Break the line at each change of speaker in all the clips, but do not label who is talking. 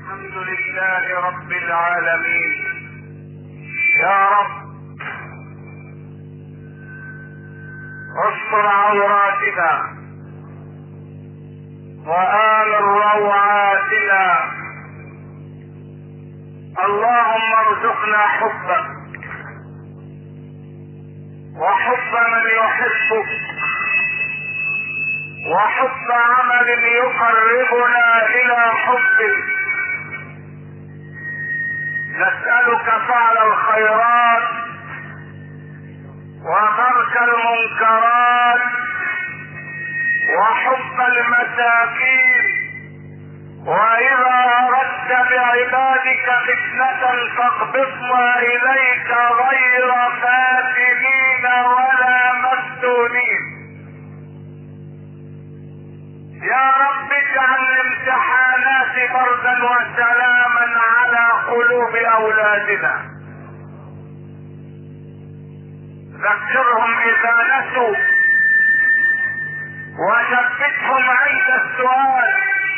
الحمد لله رب العالمين. يا رب استر عوراتنا وآمن روعاتنا. اللهم ارزقنا حبك وحب من يحبك وحب عمل يقربنا الى حبك. نسألك فعل الخيرات وترك المنكرات وحب المساكين، واذا اردت بعبادك فتنة فاقبضنا اليك غير فاتنين ولا مفتونين. يا رب اجعل الامتحانات بردا وسلاما على قلوب اولادنا. ذكرهم اذا نسوا وثبتهم عند السؤال،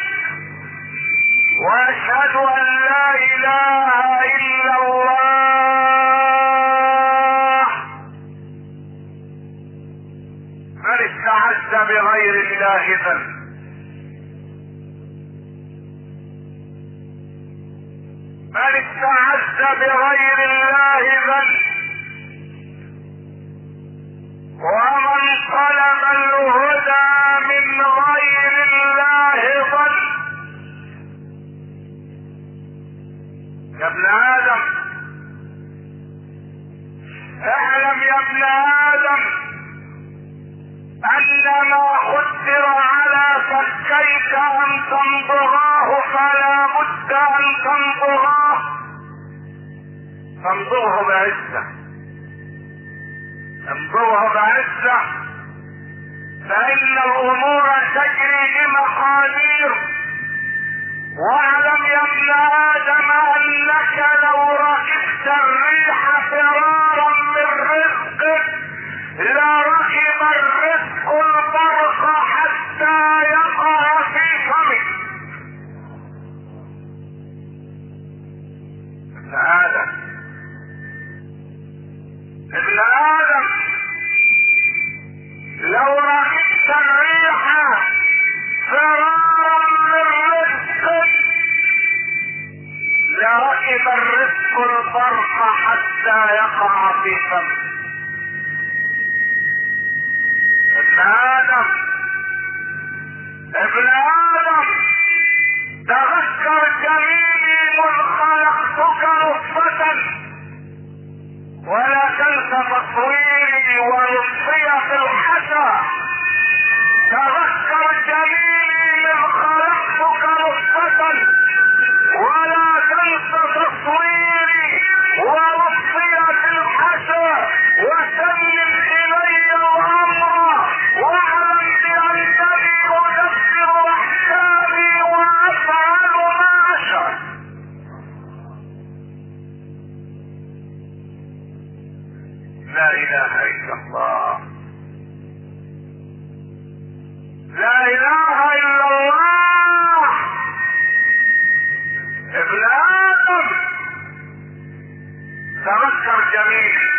واشهد ان لا اله الا الله. من استعز بغير الله ذل. من استعز بغير الله ذل، ومن طلب الهدى من غير الله ضل. يا ابن ادم اعلم يا ابن ادم ان ما قدر على فكيك ان تمضغاه فلا بد ان تمضغاه. تمضغه بعزة، امضغه بعزة، فان الامور تجري بمقادير. واعلم يا ابن ادم انك لو ركبت الريح فرارا من رزقك لركب الرزق البرق حتى يقع في فمك. ابن ادم ابن ادم لو ركبت الريح فرارا من رزقك لركب الرزق البرق حتى يقع في فمك. ابن ادم ابن ادم تذكر جميلي مذ خلقتك نطفة، ولا تنس تصويري ولطفي في الحسى. تذكر جميلي مذ خلقتك نطفة، ولا تنس تصويري ولطفي في الحسى. وسلم الي الامر واعلم بانني ادبر احكامي وافعل ما اشاء. لا اله الا الله، لا اله الا الله. ابن ادم تذكر جميلي،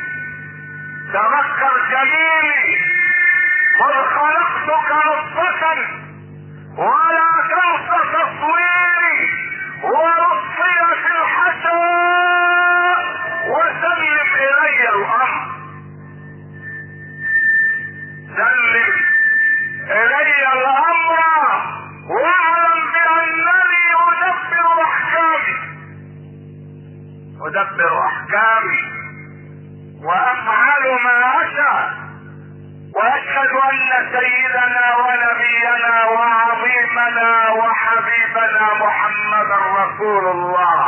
تذكر جميلي قد خلقتك نطفة، ولا تنس تصويري ولطفي في الحسى. وسلم الي الامر، سلم الي الامر واعلم بانني ادبر احكامي، ادبر احكامي وافعل ما اشاء. واشهد ان سيدنا ونبينا وعظيمنا وحبيبنا محمدا رسول الله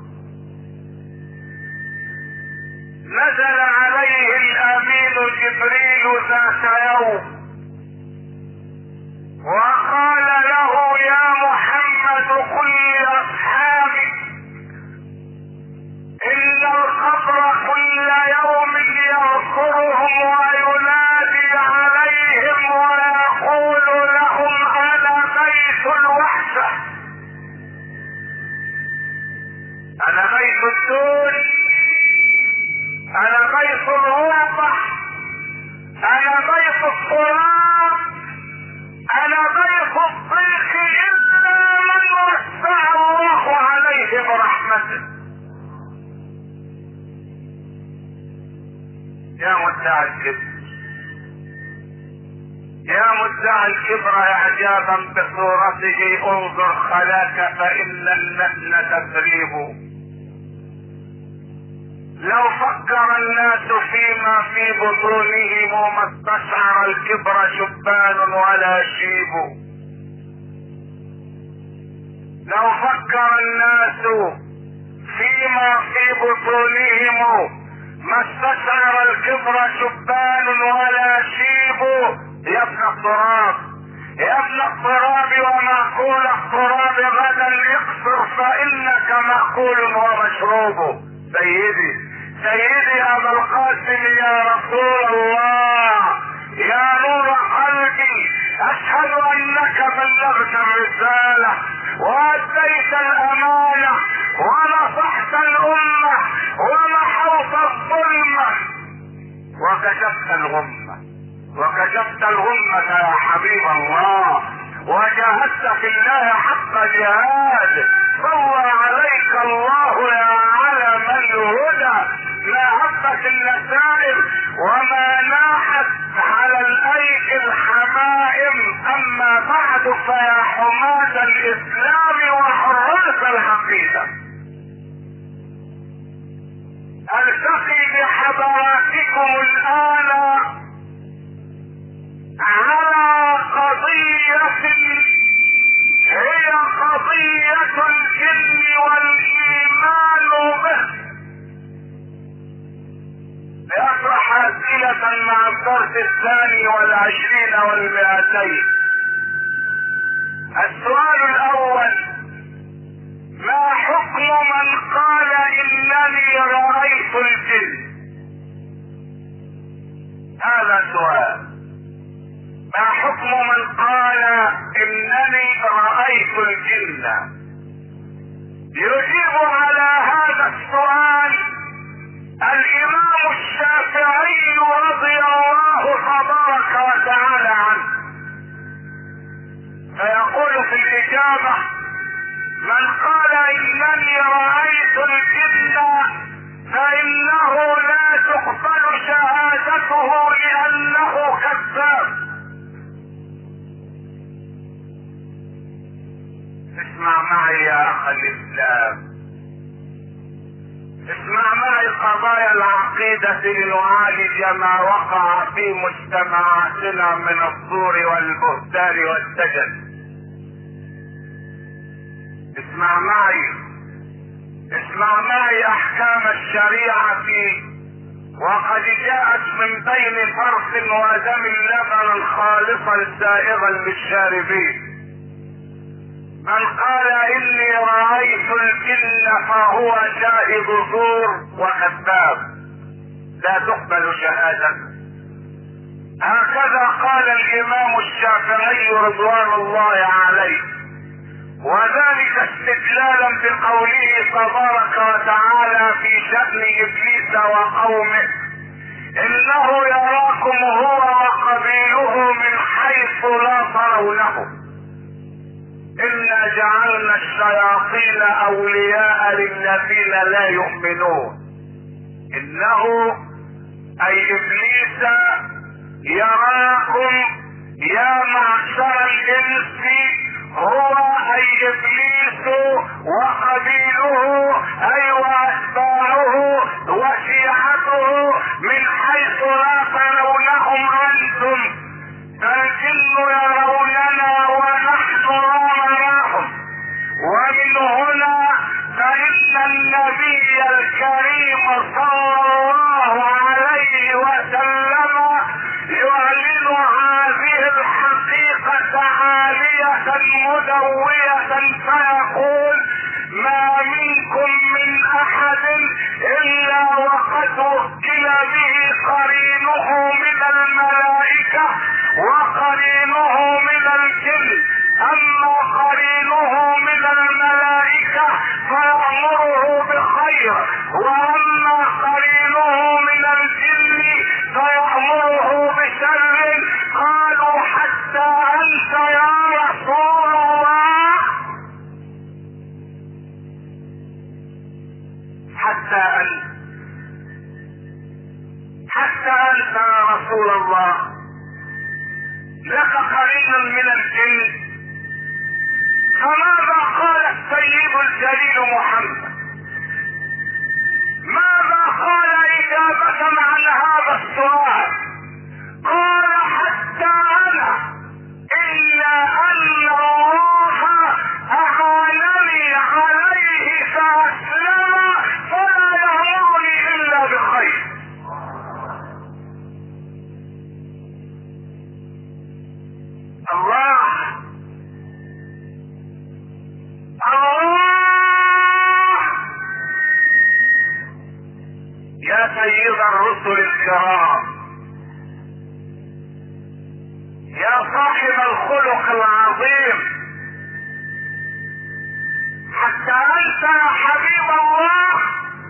نزل عليه الامين جبريل ذات يوم وقال له يا محمد قل لاصحابك ان القبر كل يوم يذكرهم وينادي عليهم ويقول لهم انا بيت الوحدة. يا مدعي الكبر، يا مدعي الكبر اعجابا بصورته، انظر خلاك فان اللبن تسريب. لو فكر الناس فيما في بطونهم ما استشعر الكبر شبان ولا شيب. لو فكر الناس فيما في بطونهم ما استشعر الكبر شبان ولا شيب. يا ابن التراب، يا ابن التراب ومأكول التراب غدا يقصر فإنك مأكول ومشروب. سيدي سيدي ابا القاسم يا رسول الله، يا نور قلبي، اشهد انك بلغت الرسالة واديت الامانة ونصحت الامة ومحوت الظلمة وكشفت الغمة، وكشفت الغمة يا حبيب الله، وجاهدت في الله حق جهاد. صلى عليك الله يا علم الهدى، ما هبت النسائم وما ناحت على الايك الحمائم. اما بعد فيا حماة الاسلام وحراس العقيدة، التقي بحضراتكم الان على قضية هي قضية الجن والإيمان به، لأطرح أسئلة مع الدرس 22 و200. السؤال الأول: ما حكم من قال إنني رأيت الجن؟ هذا سؤال. ما حكم من قال انني رأيت الجن؟ يجيب على هذا السؤال الامام الشافعي رضي الله تبارك وتعالى عنه، فيقول في الاجابة: من قال انني رأيت الجن فانه لا تقبل شهادته لانه كذاب. اسمع معي يا اخ الاسلام، اسمع معي قضايا العقيدة لنعالج ما وقع في مجتمعاتنا من الزور والبهتان والدجل. اسمع معي، اسمع معي احكام الشريعة وقد جاءت من بين فرث ودم لبنا خالصا سائغا للشاربين. من قال اني رأيت الجن فهو شاهد زور وكذاب، لا تقبل شهادته. هكذا قال الامام الشافعي رضوان الله عليه، وذلك استدلالا بقوله تبارك وتعالى في شأن ابليس وقومه: انه يراكم هو وقبيله من حيث لا ترونهم، إنا جعلنا الشياطين أولياء للذين لا يؤمنون. إنه أي إبليس يراكم يا معشر الإنس، هو أي إبليس وقبيله أي وأتباعه وشيعته من حيث لا ترونهم أنتم. فالجن يروننا ونحن لا نراهم. ومن هنا فإن النبي الكريم صلى الله عليه وسلم يعلن هذه الحقيقة عالية مدوية فيقول: ما منكم من أحد إلا وقد وكل به قرينه من الملائكة وقرينه من الجن. أما قرينه من الملائكة فيأمره بخير، وأما قرينه من الجن فيأمره بشر. قالوا: حتى أنت يا رسول الله؟ السيد الجليل محمد ماذا قال إجابة عن هذا السؤال؟ قال حتى أنا إلا أن الله أعانني عليه فأسلم فلا يأمرني إلا بخير. الله الله يا سيد الرسل الكرام، يا صاحب الخلق العظيم، حتى انت يا حبيب الله.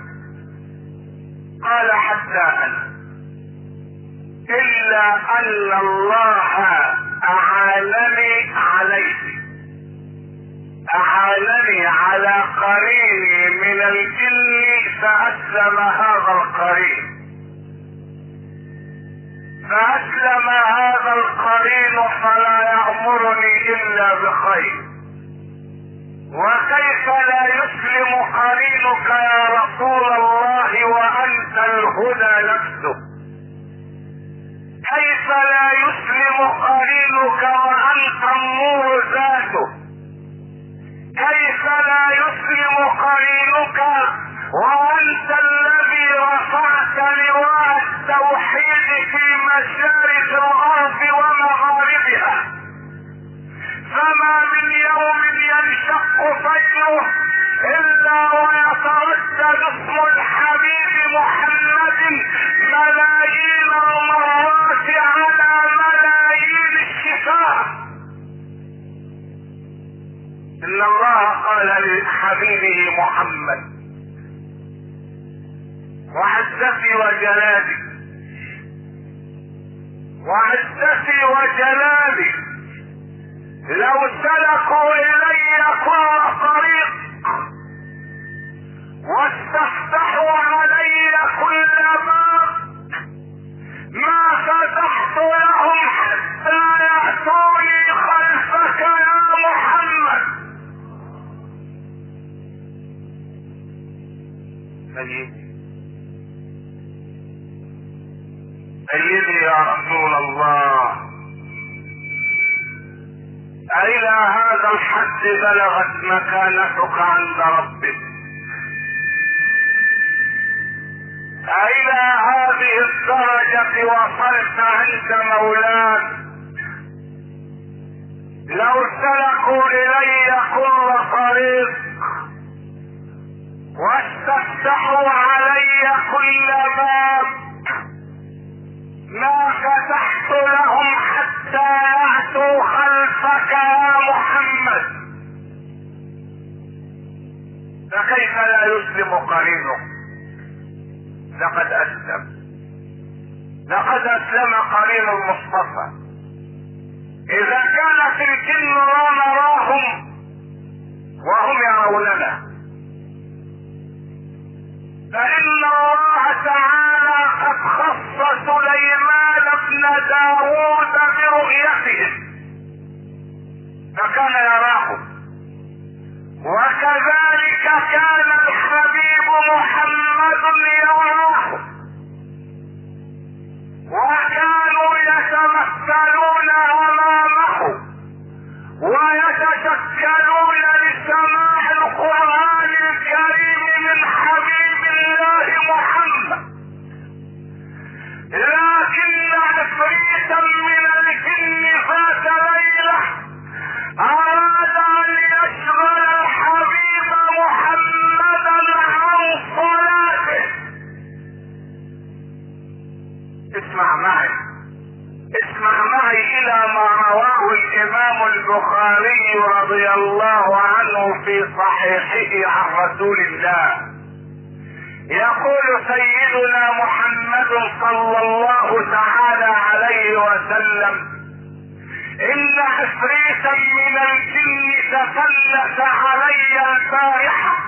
قال حتى انا الا ان الله اعانني عليه، اعانني على قريني من الجن فاسلم هذا القرين، فاسلم هذا القرين فلا يأمرني الا بخير. وكيف لا يسلم قرينك يا رسول الله وانت الهدى نفسه؟ كيف لا يسلم قرينك وانت النور ذاته؟ كيف لا يسلم قرينك وانت الذي رفعت لواء التوحيد في مشارق الارض ومغاربها؟ فما من يوم ينشق فجره الا ويتردد اسم الحبيب محمد ملايين المرات على ملايين الشفاه. ان الله قال لحبيبه محمد وعزتي وجلالي، وعزتي وجلالي لو سلكوا الي كل طريق واستفتحوا علي كل باب ما فتحت لهم حتى يأتوني خلفك يا محمد. سيدي يا رسول الله، إلى هذا الحد بلغت مكانتك عند ربك؟ إلى هذه الدرجة وصلت عند مولاك؟ لو سلكوا إلي كل طريق واستفتحوا علي كل باب ما فتحت لهم حتى يأتوا خلفك يا محمد. فكيف لا يسلم قرينه؟ لقد أسلم، لقد أسلم قرين المصطفى. إذا كانت الجن لا نراهم وهم يروننا، فإن الله تعالى قد خص سليمان بن داود برؤيتهم فكان يراهم، وكذلك كان الحبيب محمد يراه، وكانوا يتمثلون امامه ويتشكلون لسماع القرآن الكريم من حبيب الله محمد. لكن عفريتا من الجن ذات ليلة أراد أن يشغل الحبيب محمدا عن صلاته. اسمع معي، اسمع معي إلى ما رواه الإمام البخاري رضي الله عنه في صحيحه عن رسول الله. يقول سيدنا محمد صلى الله تعالى عليه وسلم: إن عفريتا من الجن تسلط علي البارحة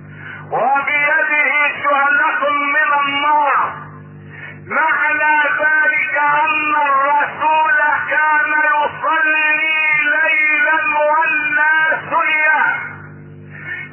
وبيده شعلة من النار. معنى ذلك أن الرسول كان يصلي ليلا والناس نيام،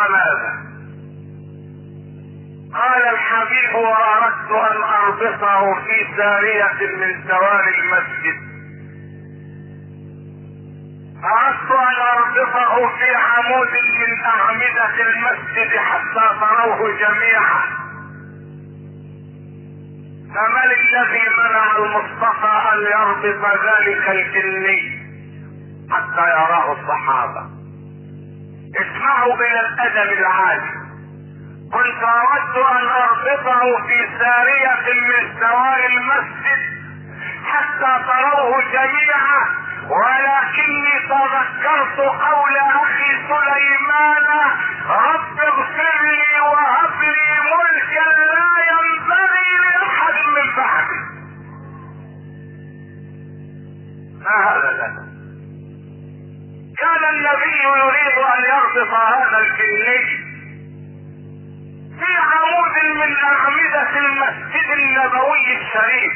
فماذا؟ قال الحبيب: واردت ان اربطه في سارية من سواري المسجد، اردت ان اربطه في عمود من اعمدة المسجد حتى تروه جميعا. فمن الذي منع المصطفى ان يربط ذلك الجني حتى يراه الصحابة؟ اسمعوا الى الادب العالي. كنت اردت ان اربطه في سارية من سواري المسجد حتى تروه جميعا، ولكني تذكرت قول اخي سليمان: رب اغفر لي وهب لي ملكا لا ينبغي لاحد من بعدي. ما هذا لنا؟ كان النبي يريد ان يربط هذا الجني في عمود من اعمدة المسجد النبوي الشريف،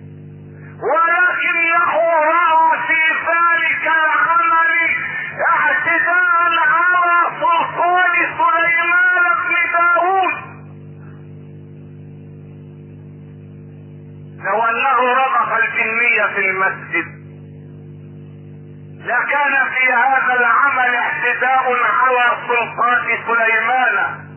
ولكنه رأى في ذلك العمل اعتداء على سلطان سليمان بن داود. لو انه ربط الجنية في المسجد لكان في هذا العمل اعتداء على سلطان سليمان،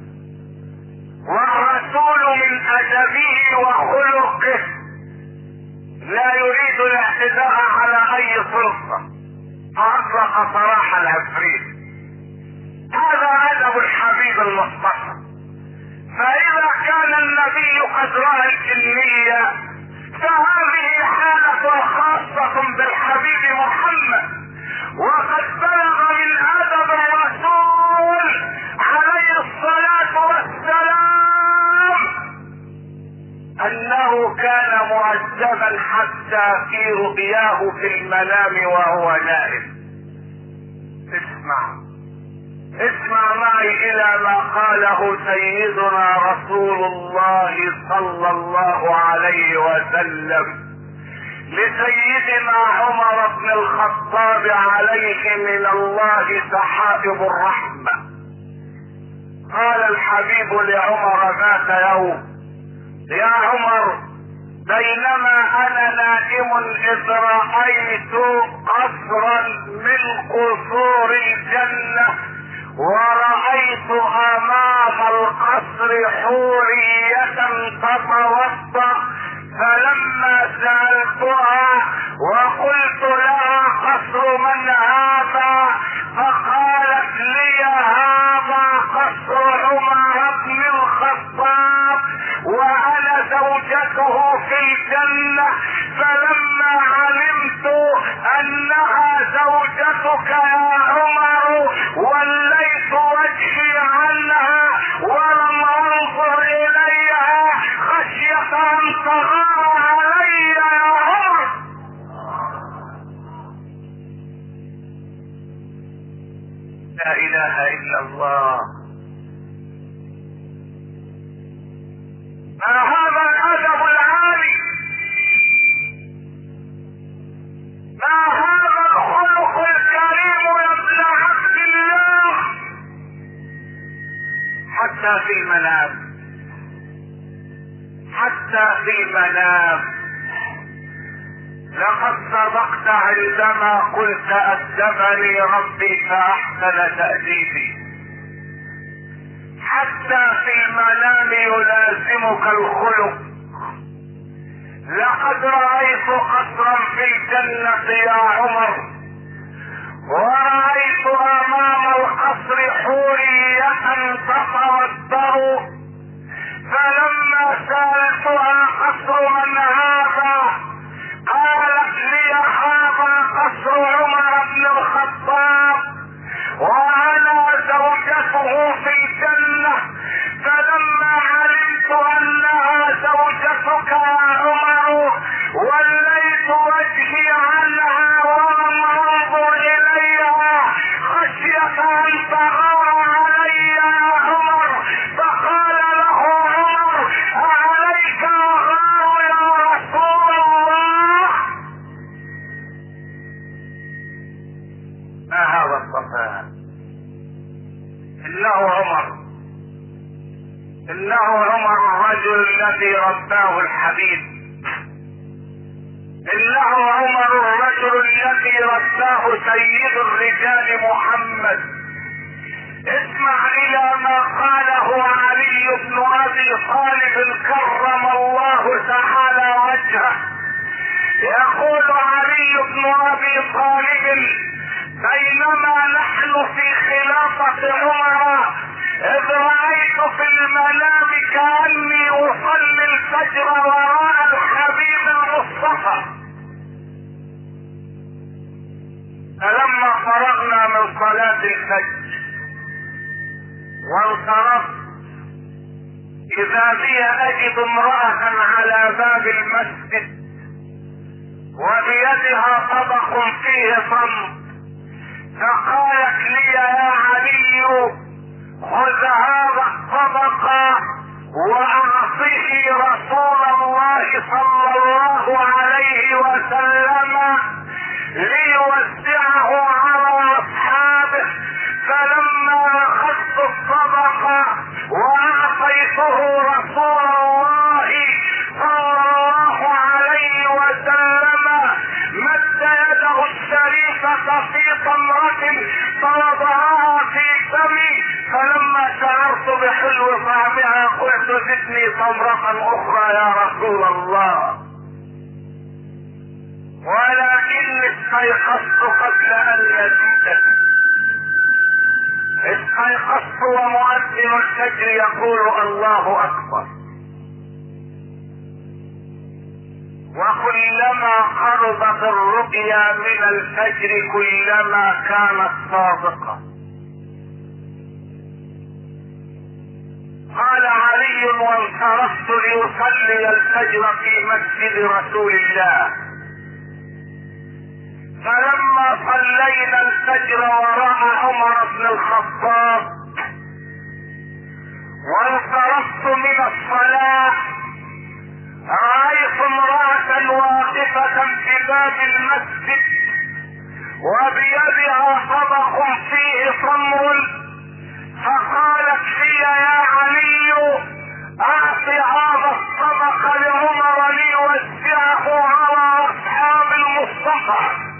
والرسول من ادبه وخلقه لا يريد الاعتداء على اي سلطة، فاطلق سراح العفريت. هذا ادب الحبيب المصطفى. فاذا كان النبي قد راى الجنية فهذه حالة خاصة بالحبيب محمد، وقد بلغ من ادب الرسول عليه الصلاة والسلام انه كان مؤدبا حتى في رؤياه في المنام وهو نائم. اسمع معي الى ما قاله سيدنا رسول الله صلى الله عليه وسلم لسيدنا عمر بن الخطاب عليه من الله سحائب الرحمة. قال الحبيب لعمر ذات يوم: يا عمر، بينما انا نائم اذ رأيت قصرا من قصور الجنة، ورأيت امام القصر حورية تتوضأ، فلما سألتها وقلت لها قصر من هذا فقالت لي هذا قصر عمر بن الخطاب وانا زوجته في الجنة. فلما علمت انها زوجتك يا عمر وليت وجهي عنها ولم انظر اليها خشية ان تغار علي يا عمر. لا اله الا الله. ما هذا الادب العالي؟ ما هذا الخلق الكريم يا ابن عبد الله؟ حتى في المنام، حتى في المنام لقد صدقت عندما قلت أدبني ربي فأحسن تأديبي. حتى في المنام يلازمك الخلق. لقد رأيت قصرا في الجنة يا عمر، ورأيت أمام القصر حورية تتوضأ، فلما سألتها قصر من هذا قالت لي هذا قصر عمر بن الخطاب وانا زوجته في الجنة. فلما علمت انها زوجتك يا عمر وليت وجهي عنها ولم انظر اليها خشية ان تغار علي يا عمر. فقال له عمر: اعليك اغار يا رسول الله؟ ما هذا الصفاء؟ انه عمر الرجل الذي رباه الحبيب، انه عمر الرجل الذي رباه سيد الرجال محمد. اسمع الى ما قاله علي بن ابي طالب كرم الله تعالى وجهه. يقول علي بن ابي طالب: بينما نحن في خلافة عمر اذ رأيت في المنام كأني اصلي الفجر وراء الحبيب المصطفى، فلما فرغنا من صلاة الفجر وانصرفت اذا بي اجد امرأة على باب المسجد وبيدها طبق فيه صمت، فقالت لي: يا علي خذ هذا الطبق واعطه رسول الله صلى الله عليه وسلم ليوزعه على اصحابه. فلما اخذت الطبق واعطيته رسول الله صلى الله عليه وسلم مد يده الشريفة في تمرة فوضعها في فمي، فلما شعرت بحلو طعمها قلت: زدني تمرة اخرى يا رسول الله. ولكني استيقظت قبل ان يزيدني، استيقظت ومؤذن الفجر يقول: الله اكبر. وكلما قربت الرؤيا من الفجر كلما كانت صادقة. قال علي: وانصرفت ليصلي الفجر في مسجد رسول الله، فلما صلينا الفجر وراء عمر بن الخطاب وانصرفت من الصلاة رأيت امرأة واقفة في باب المسجد وبيدها طبق فيه تمر، فقالت لي: يا علي اعط هذا الطبق لعمر ليوزعه على اصحاب المصطفى.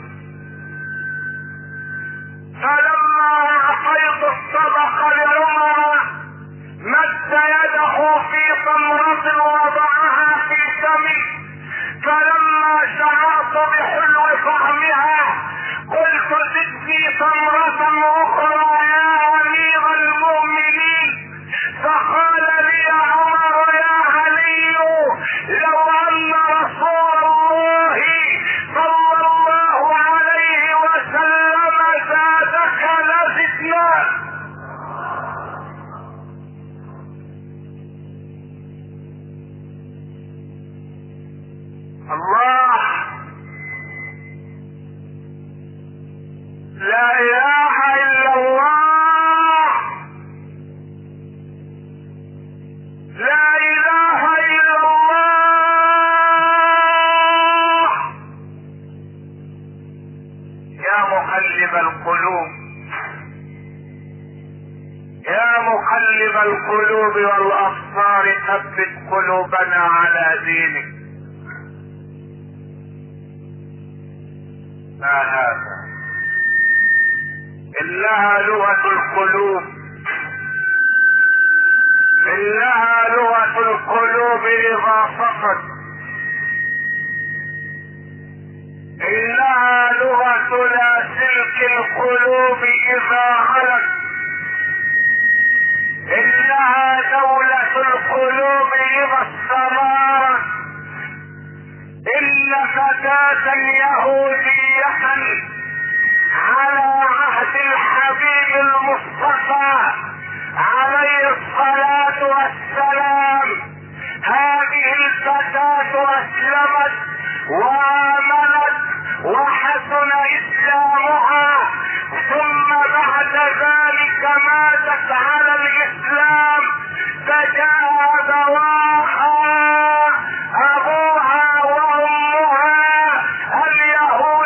فلما اعطيت الطبق لعمر مد يده في تمرة وضعها في فمي، فلما شعرت بحلو طعمها قلت: زدني تمرة اخرى يا امير المؤمنين. فقال لي عمر: يا علي لو ان رسول الله صلى الله عليه وسلم زادك لزدنا. الله، لا اله الا الله، لا اله الا الله. يا مقلب القلوب، يا مقلب القلوب والابصار ثبت قلوبنا على دينك. ما هذا؟ انها لغة القلوب، انها لغة القلوب اذا صفت، انها لغة لاسلك القلوب اذا علت، انها دولة القلوب اذا استمارت. ان فتاة يهودية على عهد الحبيب المصطفى عليه الصلاة والسلام، هذه الفتاة اسلمت وامنت وحسن اسلامها، ثم بعد ذلك ماتت على الاسلام، فجاء ابواها ابوها وامها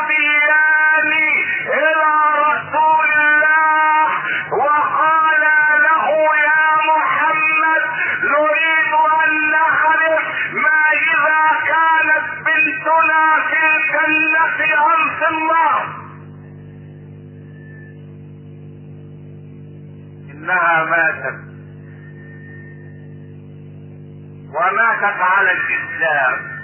اليهوديان الى رسول الله وقالا انها ماتت، وماتت على الاسلام،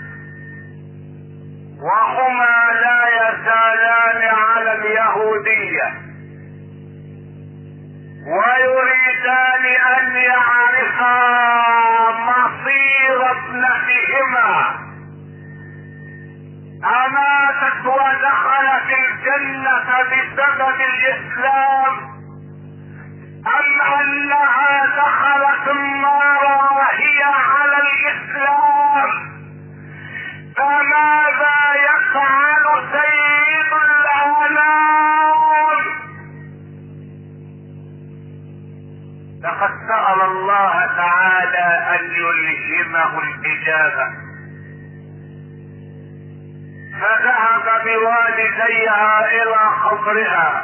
وهما لا يزالان على اليهودية، ويريدان ان يعرفا مصير ابنتهما، اماتت ودخلت الجنة بسبب الاسلام ام انها دخلت النار وهي على الاسلام. فماذا يفعل سيد الانام؟ لقد سأل الله تعالى ان يلهمه الاجابة، فذهب بوالديها الى قبرها،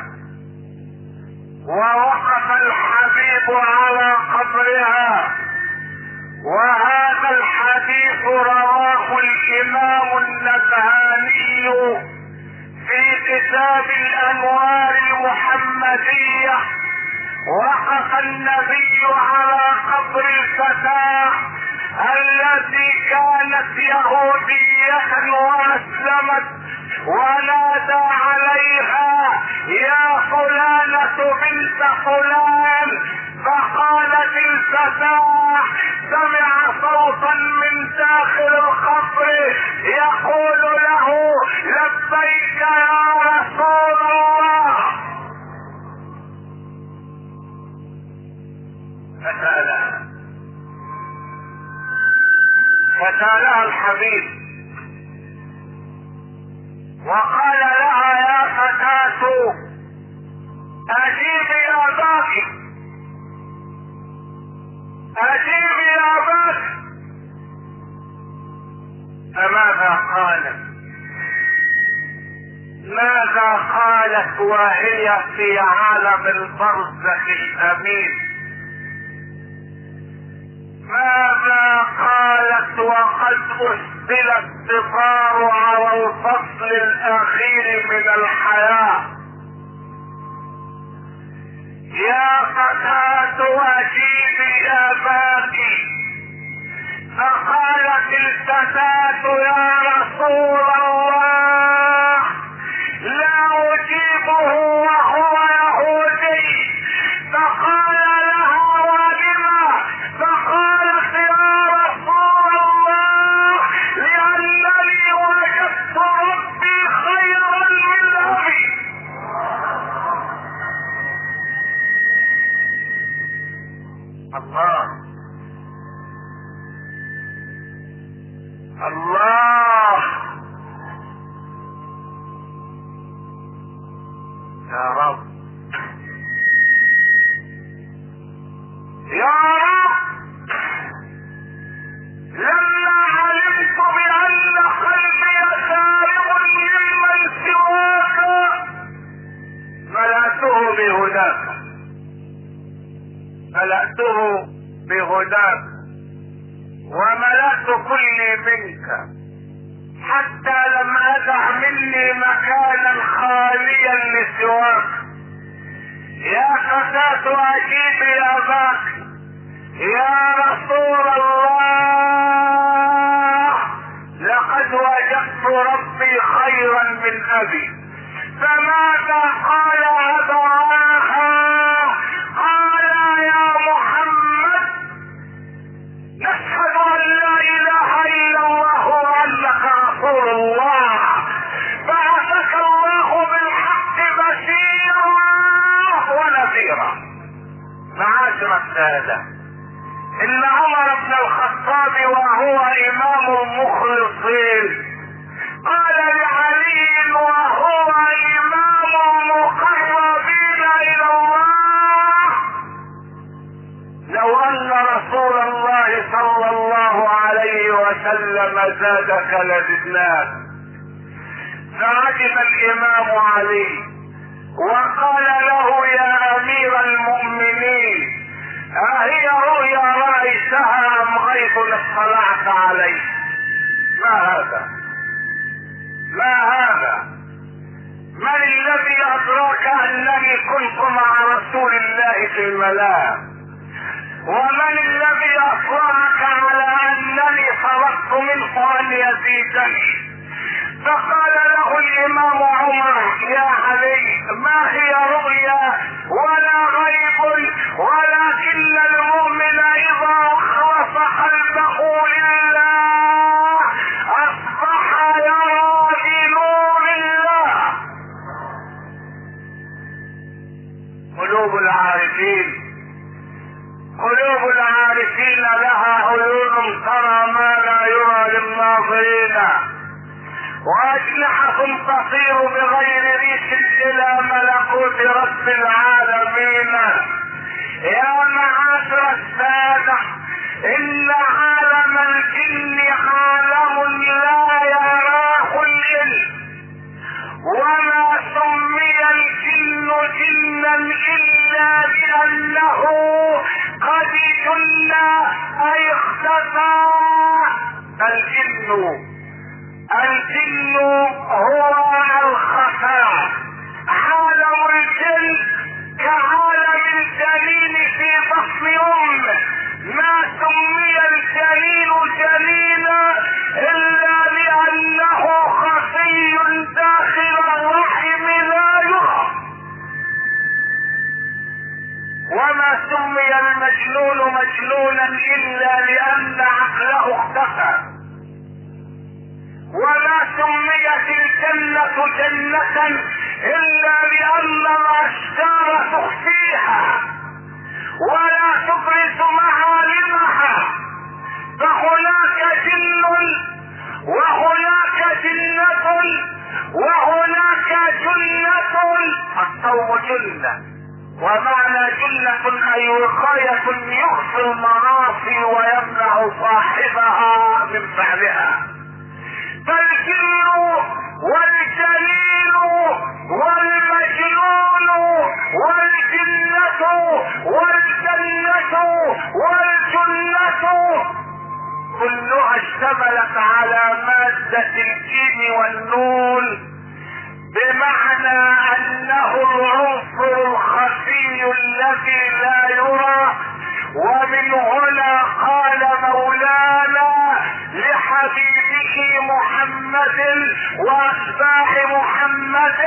ووقف الحبيب على قبرها، وهذا الحديث رواه الامام النبهاني في كتاب الانوار المحمدية. وقف النبي على قبر الفتاة التي كانت يهودية واسلمت، ونادى عليها يا فلانة بنت فلان، فقالت الفتاة سمع صوتا من داخل القبر يقول له لبيك يا رسول الله. فسألها الحبيب وقال لها يا فتاة اجيبي اباك، اجيبي اباك. فماذا قالت؟ ماذا قالت وهي في عالم البرزخ الامين؟ ماذا قالت وقد أسدل الستار على الفصل الأخير من الحياة؟ يا فتاة أجيبي أباك. فقالت الفتاة يا رسول الله لا أجيبه وهو يهودي. فقال لها ولما؟ فقالت يا رسول الله لأنني وجدت ربي خيرا من أبي. الله الله يا رب يا رب، لما علمت بأن قلبي سارق ممن سواك ملأته بهداك، ملأته بهداك وملأت كلي منك، حتى لم أدع مني مكانا خاليا لسواك. يا فتاة أجيبي أباك. يا رسول الله لقد وجدت ربي خيرا من أبي. فماذا قال أبواها؟ قال يا محمد نشهد أن لا إله إلا الله وأنك رسول الله، بعثك الله بالحق بشيرا ونذيرا. معاشر السادة، إن عمر بن الخطاب وهو إمام المخلصين قال لعلي وهو إمام المقربين إلى الله لو أن رسول الله صلى الله عليه وسلم زادك لزدناك. فعجب الإمام علي وقال له يا أمير المؤمنين أهي رؤيا رأيتها أم غيث اطلعت عليه؟ ما هذا؟ ما هذا؟ من الذي أدراك أنني كنت مع رسول الله الملاة. ومن الذي اطلعك على انني طلبت منه ان يزيدني؟ فقال له الامام عمر: يا علي، ما هي رؤيا ولا غيب، ولكن المؤمن اذا اخلص قلبه لله اصبح يرى بنور الله. قلوب العارفين لها عيون ترى ما لا يرى للناظرين، واجنحة تطير بغير ريش الى ملكوت رب العالمين. يا معاشر السادة، ان عالم الجن عالم لا يراه الانس، وما سمي الجن جنا الا لانه قد جن اي اختفى. الجن هو الخفاء. عالم الجن كعالم الجنين في بطن امه، ما سمي الجنين جنينا الا لانه خفي داخل الرحم لا يرى. وما سمي المجنون مجنونا الا لان عقله اختفى. وما سميت الجنة جنة الا لان الاشجار تخفيها ولا تبرز معالمها. فهناك جن وهناك جنة وهناك جنة. الصوم جنة، ومعنى جنة اي وقاية يخفي المعاصي ويمنع صاحبها من فعلها. فالجن والجليل والمجنون والجنة والجنة والجنة كلها اشتملت على مادة الجيم والنون، بمعنى انه العنصر الخفي الذي لا يرى. ومن هنا قال مولانا لحبيبه محمد واتباع محمد: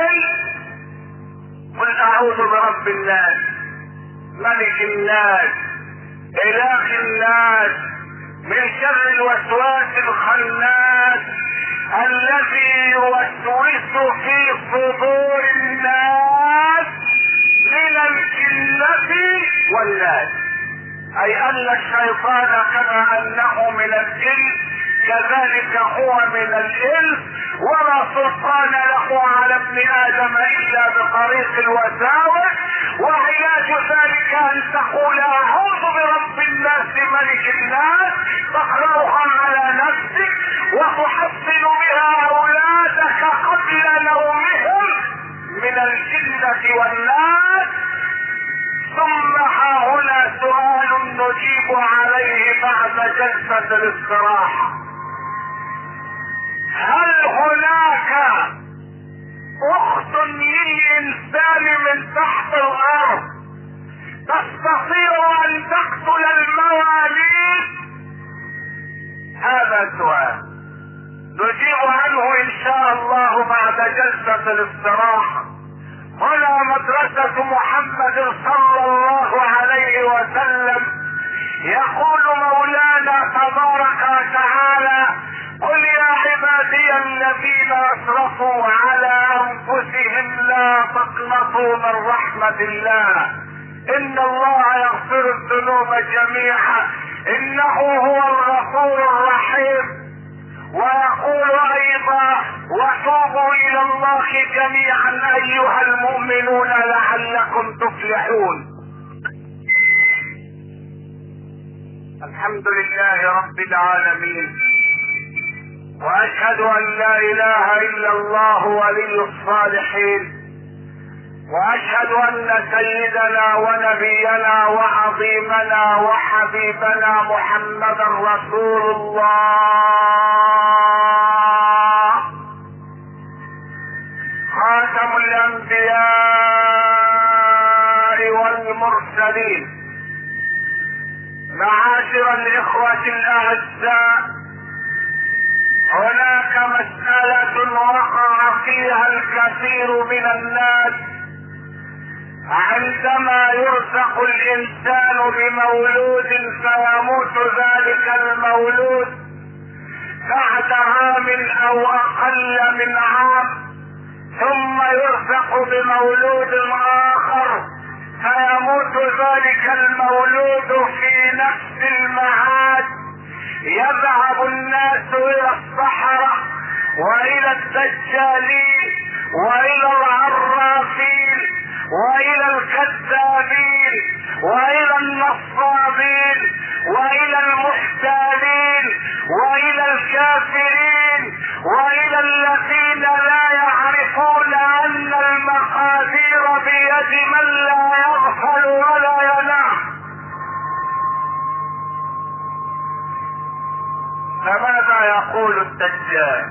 قل اعوذ برب الناس، ملك الناس، اله الناس، من شر الوسواس الخناس الذي يوسوس في صدور الناس من الجنة والناس. اي ان الشيطان كما انه من الجن كذلك هو من الانس، ولا سلطان له على ابن ادم الا بطريق الوساوس. وعلاج ذلك ان تقول اعوذ برب الناس ملك الناس، تقرأها على نفسك وتحصن بها اولادك قبل نومهم من الجنة والناس. ثم ها هنا سؤال نجيب عليه بعد جلسة الاستراحة: هل هناك اخت للانسان من تحت الارض تستطيع ان تقتل المواليد؟ هذا سؤال نجيب عنه ان شاء الله بعد جلسة الاستراحة. هنا مدرسة محمد صلى الله عليه وسلم. يقول مولانا تبارك وتعالى: قل يا عبادي الذين اسرفوا على انفسهم لا تقنطوا من رحمة الله ان الله يغفر الذنوب جميعا انه هو الغفور الرحيم. ويقول ايضا: وتوبوا الى الله جميعا ايها المؤمنون لعلكم تفلحون. الحمد لله رب العالمين، واشهد ان لا اله الا الله ولي الصالحين، واشهد ان سيدنا ونبينا وعظيمنا وحبيبنا محمدا رسول الله، خاتم الانبياء والمرسلين والمرسلين. معاشر الإخوة الأعزاء، هناك مسألة وقع فيها الكثير من الناس عندما يرزق الإنسان بمولود فيموت ذلك المولود بعد عام أو أقل من عام، ثم يرزق بمولود آخر فيموت ذلك المولود في نفس الميعاد. يذهب الناس إلى الصحراء وإلى الدجالين وإلى العرافين وإلى الكذابين وإلى النصابين وإلى المحتالين وإلى الكافرين وإلى الذين لا يعرفون أن المقادير بيد من لا يغفل ولا ينام. فماذا يقول الدجال؟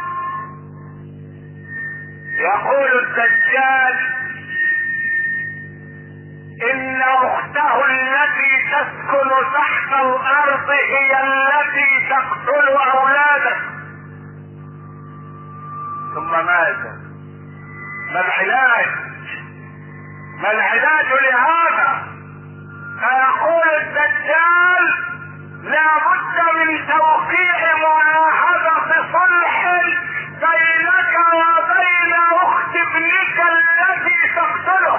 يقول الدجال إن أخته التي تسكن تحت الأرض هي التي تقتل أولاده. ثم ماذا؟ ما العلاج؟ ما العلاج لهذا؟ فيقول الدجال لا بد من توقيع معاهدة صلح بينك وبين أخت ابنك التي تقتله.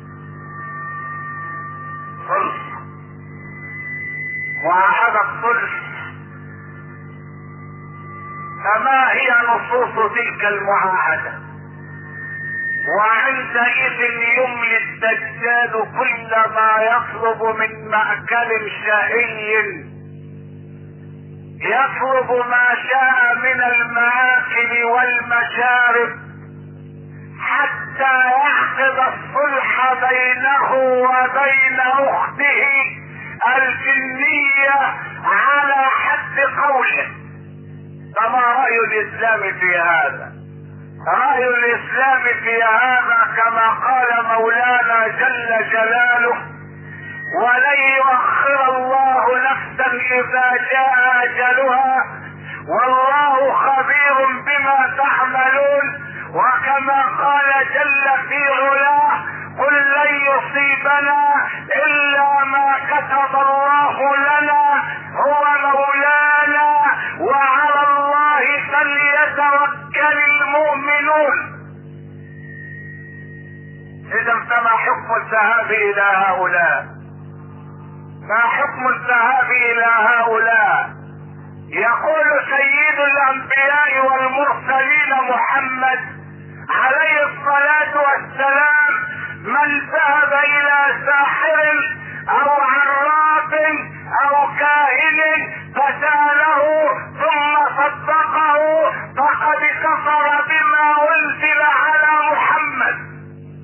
صلح، معاهدة صلح. فما هي نصوص تلك المعاهدة؟ وعندئذ يملي الدجال كل ما يطلب من مأكل شهي، يطلب ما شاء من المآكل والمشارب حتى يعقد الصلح بينه وبين أخته الجنية على حد قوله. فما رأي الإسلام في هذا؟ رأي الإسلام في هذا كما قال مولانا جل جلاله: ولن يؤخر الله نفسا إذا جاء أجلها والله خبير بما تعملون. وكما قال جل في علاه: قل لن يصيبنا إلا ما كتب الله لنا هو مولانا وعلى الله فليتوكل المؤمنون. إذا فما حكم الذهاب إلى هؤلاء؟ ما حكم الذهاب إلى هؤلاء؟ يقول سيد الأنبياء والمرسلين محمد عليه الصلاة والسلام: من ذهب إلى ساحر أو عراف أو كاهن فسأله ثم صدقه فقد كفر بما أنزل على محمد.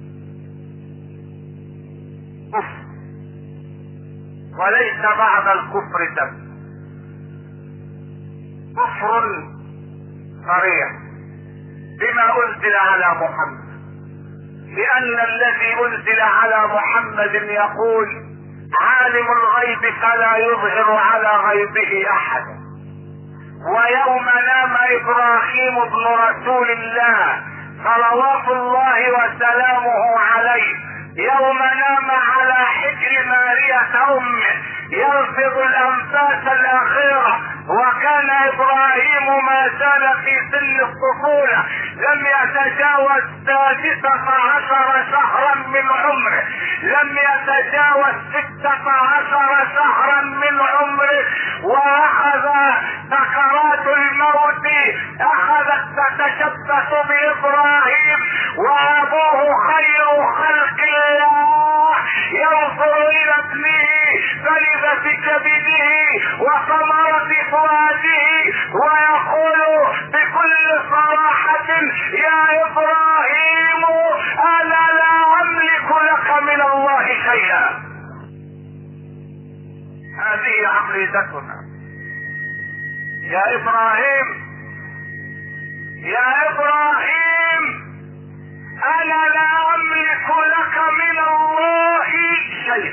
وليس بعد الكفر ذنب، كفر صريح بما أنزل على محمد، لأن الذي أنزل على محمد يقول: عالم الغيب فلا يظهر على غيبه أحدا. ويوم نام إبراهيم ابن رسول الله صلوات الله وسلامه عليه، يوم نام على حجر مارية أمه يلفظ الأنفاس الأخيرة، وكان إبراهيم ما زال في سن الطفولة، لم يتجاوز 16 شهرا من عمره، لم يتجاوز 16 شهرا من عمره، وأخذ سكرات الموت أخذت تتشبث بإبراهيم، وأبوه خير خلق الله ينظر إلى ابنه بلدة كبده وثمرة فؤاده ويقول بكل صراحة: يا إبراهيم أنا لا أملك لك من الله شيئا. هذه عقيدتنا. يا إبراهيم، يا إبراهيم، أنا لا أملك لك من الله شيئا.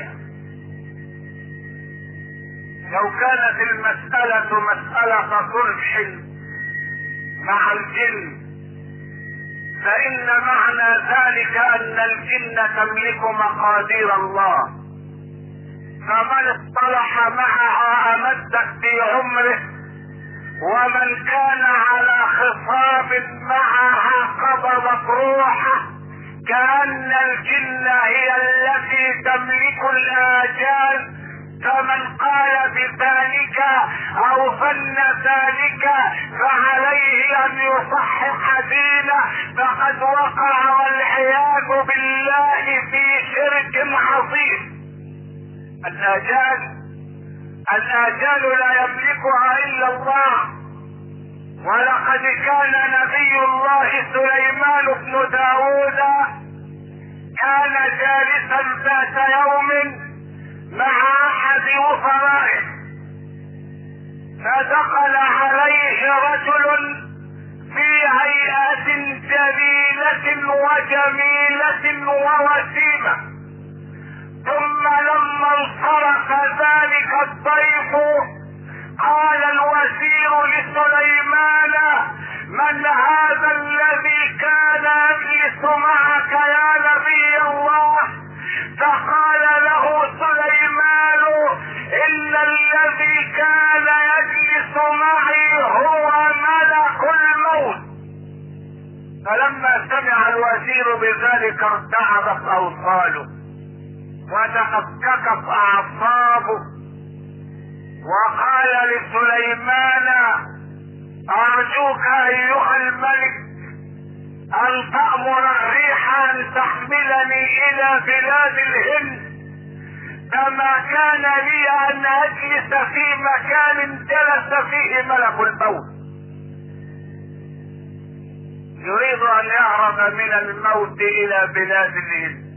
كانت المسألة مسألة صلح مع الجن، فإن معنى ذلك أن الجن تملك مقادير الله، فمن اصطلح معها أمدت في عمره، ومن كان على خصام معها قبضت روحه، كأن الجن هي التي تملك الآجال. فمن قال بذلك او ظن ذلك فعليه ان يصحح دينه، فقد وقع والعياذ بالله في شرك عظيم. الآجال لا يملكها الا الله. ولقد كان نبي الله سليمان بن داود كان جالسا ذات يوم مع احد وزرائه، فدخل عليه رجل في هيئة جليلة وجميلة ووسيمة، ثم لما انصرف ذلك الضيف قال الوزير لسليمان: من هذا الذي كان يجلس معك يا نبي الله؟ فقال له سليمان: ان الذي كان يجلس معي هو ملك الموت. فلما سمع الوزير بذلك ارتعدت اوصاله وتفككت اعصابه، وقال لسليمان: ارجوك ايها الملك ان تأمر الريح ان تحملني الى بلاد الهند، كما كان لي ان اجلس في مكان جلس فيه ملك الموت. يريد ان يهرب من الموت الى بلاد الهند،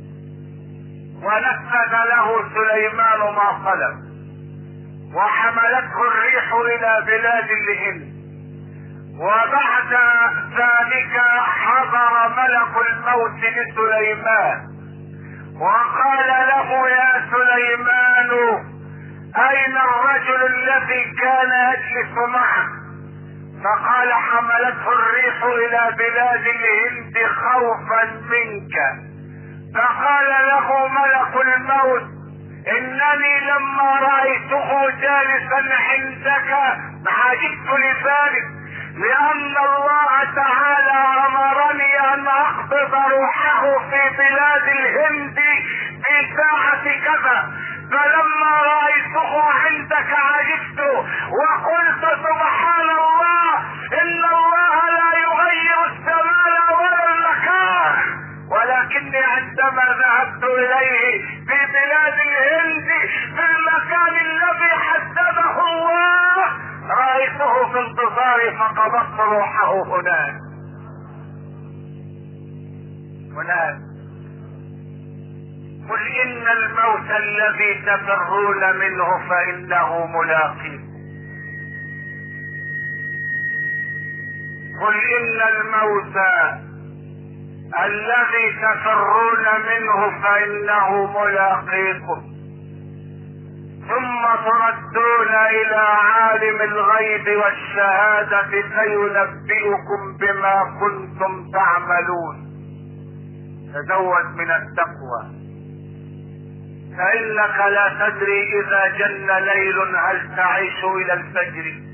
ونفذ له سليمان ما طلب، وحملته الريح الى بلاد الهند. وبعد ذلك حضر ملك الموت لسليمان وقال له: يا سليمان، اين الرجل الذي كان يجلس معك؟ فقال: حملته الريح الى بلاد الهند خوفا منك. فقال له ملك الموت: انني لما رأيته جالسا عندك عجبت لذلك، لان الله تعالى امرني ان اقبض روحه في بلاد الهند في ساعة كذا، فلما رأيته عندك عجبت وقلت: سبحان الله، ان الله لا يغير الزمان ولا المكان. ولكني عندما ذهبت اليه في بلاد الهند في المكان الذي حدده الله رأيته في انتظاري فقبضت روحه هناك. قل ان الموت الذي تفرون منه فانه ملاقيكم. قل ان الموت الذي تفرون منه فانه ملاقيكم، ثم تردون الى عالم الغيب والشهادة فينبئكم بما كنتم تعملون. تزود من التقوى، فانك لا تدري اذا جن ليل هل تعيش الى الفجر.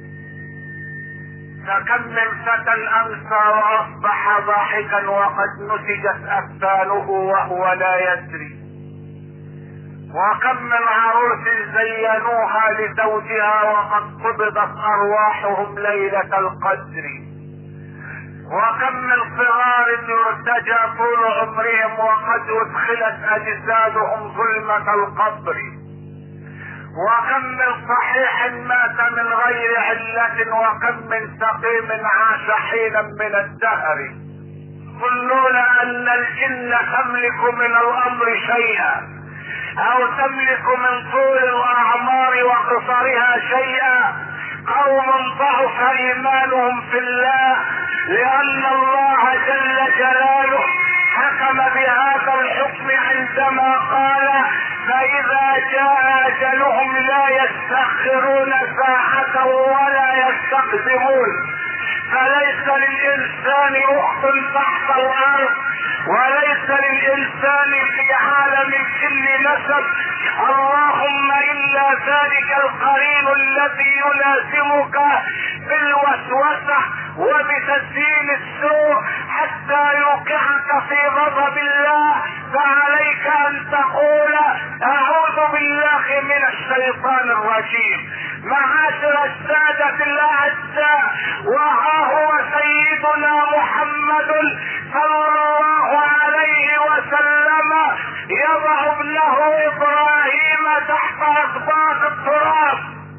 فكم من فتى امسى واصبح ضاحكا وقد نسجت اكفانه وهو لا يدري. وكم من عروس زينوها لزوجها وقد قبضت ارواحهم ليلة القدر. وكم من صغار يرتجى طول عمرهم وقد ادخلت اجسادهم ظلمة القبر. وكم من صحيح مات من غير علة، وكم من سقيم عاش حينا من الدهر. ظنون ان الجن تملك من الامر شيئا، او تملك من طول الاعمار وقصرها شيئا. قوم ضعف ايمانهم في الله، لان الله جل جلاله حكم بهذا الحكم عند عندما قال فإذا جاء أجلهم لا يستأخرون ساعة ولا يستقدمون. فليس للإنسان أخت تحت الأرض، وليس للإنسان في عالم الجن نسب، اللهم إلا ذلك القرين الذي يلازمك بالوسوسة وبتزيين السوء حتى يوقعك في غضب الله. فعليك أن تقول أعوذ بالله من الشيطان الرجيم. معاشر السادة الأعزاء، وها هو سيدنا محمد صلى الله عليه وسلم يضع ابنه إبراهيم تحت أطباق التراب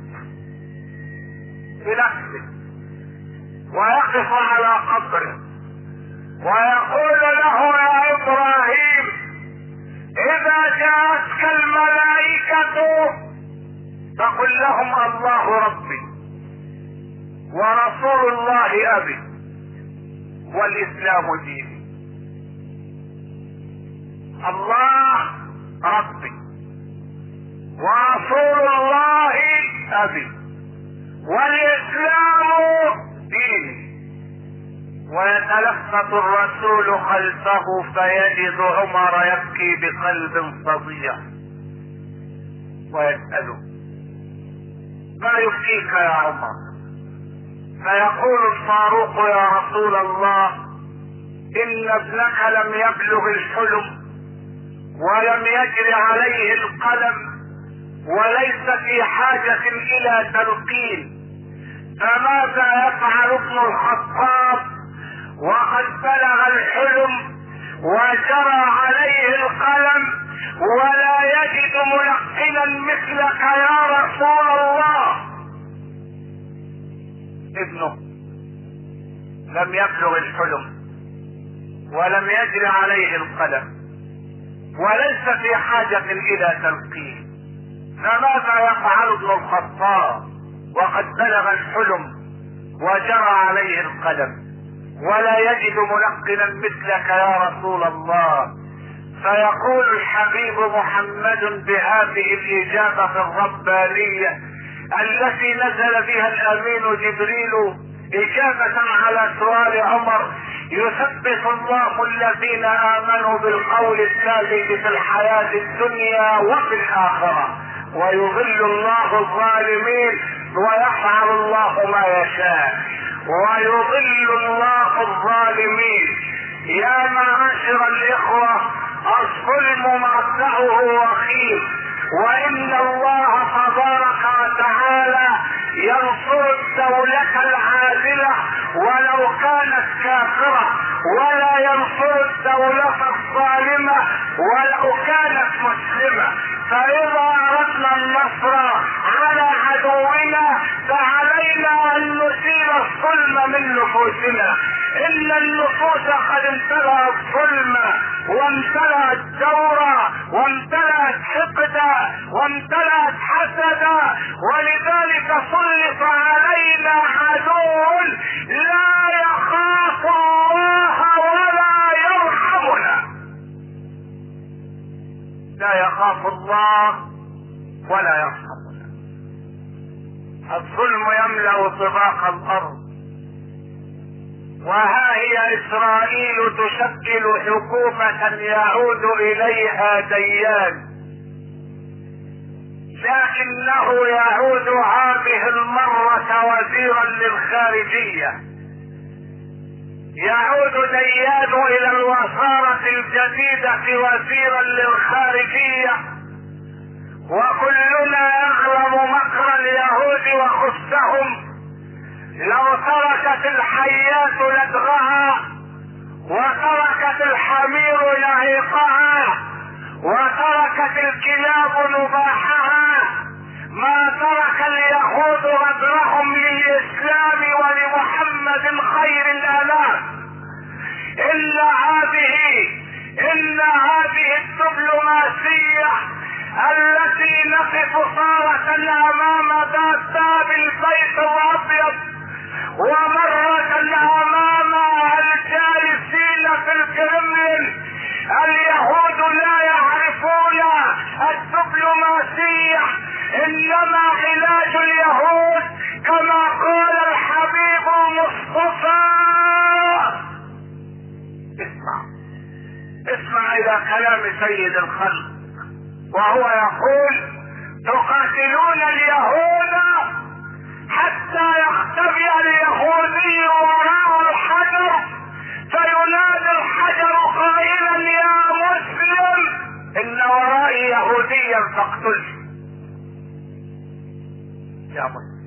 بنفسه، ويقف على قبره ويقول له يا إبراهيم إذا جاءتك الملائكة فقل لهم الله ربي ورسول الله أبي والإسلام ديني. الله ربي ورسول الله أبي والإسلام ديني. ويتلفت الرسول خلفه فيجد عمر يبكي بقلب فظيع ويسأله ما يبكيك يا عمر؟ فيقول الفاروق يا رسول الله إن ابنك لم يبلغ الحلم ولم يجر عليه القلم وليس في حاجة إلى تلقين، فماذا يفعل ابن الخطاب وقد بلغ الحلم وجرى عليه القلم ولا يجد ملقنا مثلك يا رسول الله؟ ابنه لم يبلغ الحلم ولم يجر عليه القلم وليس في حاجة إلى تلقين، فماذا يفعل ابن الخطاب وقد بلغ الحلم وجرى عليه القلم ولا يجد ملقنا مثلك يا رسول الله؟ فيقول الحبيب محمد بهذه الإجابة الربانية التي نزل بها الأمين جبريل إجابة على سؤال عمر: يثبت الله الذين آمنوا بالقول الثابت في الحياة الدنيا وفي الآخرة ويضل الله الظالمين ويفعل الله ما يشاء. ويضل الله الظالمين. يا معاشر الإخوة، الظلم مبدأه وخيم، وإن الله تبارك وتعالى ينصر الدولة العادلة ولو كانت كافرة، ولا ينصر الدولة الظالمة ولو كانت مسلمة. فإذا أردنا النصر على عدونا فعلينا أن نزيل الظلم من نفوسنا. إن النفوس قد امتلأت ظلما وامتلأت جورا وامتلأت حقدا وامتلأت حسدا، ولذلك سلط علينا عدو لا يخاف الله ولا يرحمنا. لا يخاف الله ولا يرحمنا. الظلم يملأ طباق الأرض، وها هي إسرائيل تشكل حكومة يعود إليها ديان، لكنه يعود هذه المرة وزيرا للخارجية. يعود ديان إلى الوزارة الجديدة وزيرا للخارجية. وكلنا يعلم مكر اليهود وخسهم. لو تركت الحيات لدغها وتركت الحمير نعيقها وتركت الكلاب نباحها ما ترك اليهود غدرهم للإسلام ولمحمد خير الآلاف. إن هذه الدبلوماسية التي نقف صارة أمام باب البيت الأبيض ومرة أمام الجالسين في الكرملين، اليهود لا يعرفون سيد الخلق وهو يقول: تقاتلون اليهود حتى يختفي اليهودي وراء الحجر فينادي الحجر قائلا: يا مسلم ان ورائي يهوديا فاقتله. يا مسلم،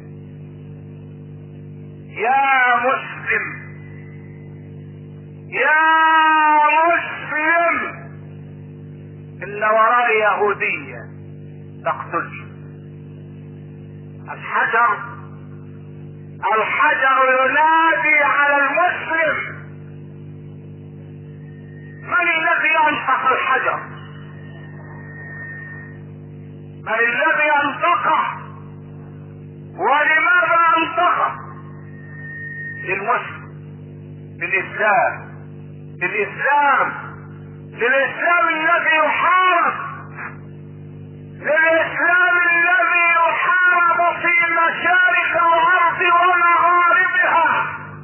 يا مسلم، يا مسلم ان ورائي يهوديا فاقتله. الحجر ينادي على المسلم. من الذي ينطق الحجر؟ من الذي انطقه؟ ولماذا انطقه؟ للمسلم، للإسلام، للإسلام، للإسلام الذي يحارب، للإسلام الذي يحارب في مشارق الأرض ومغاربها،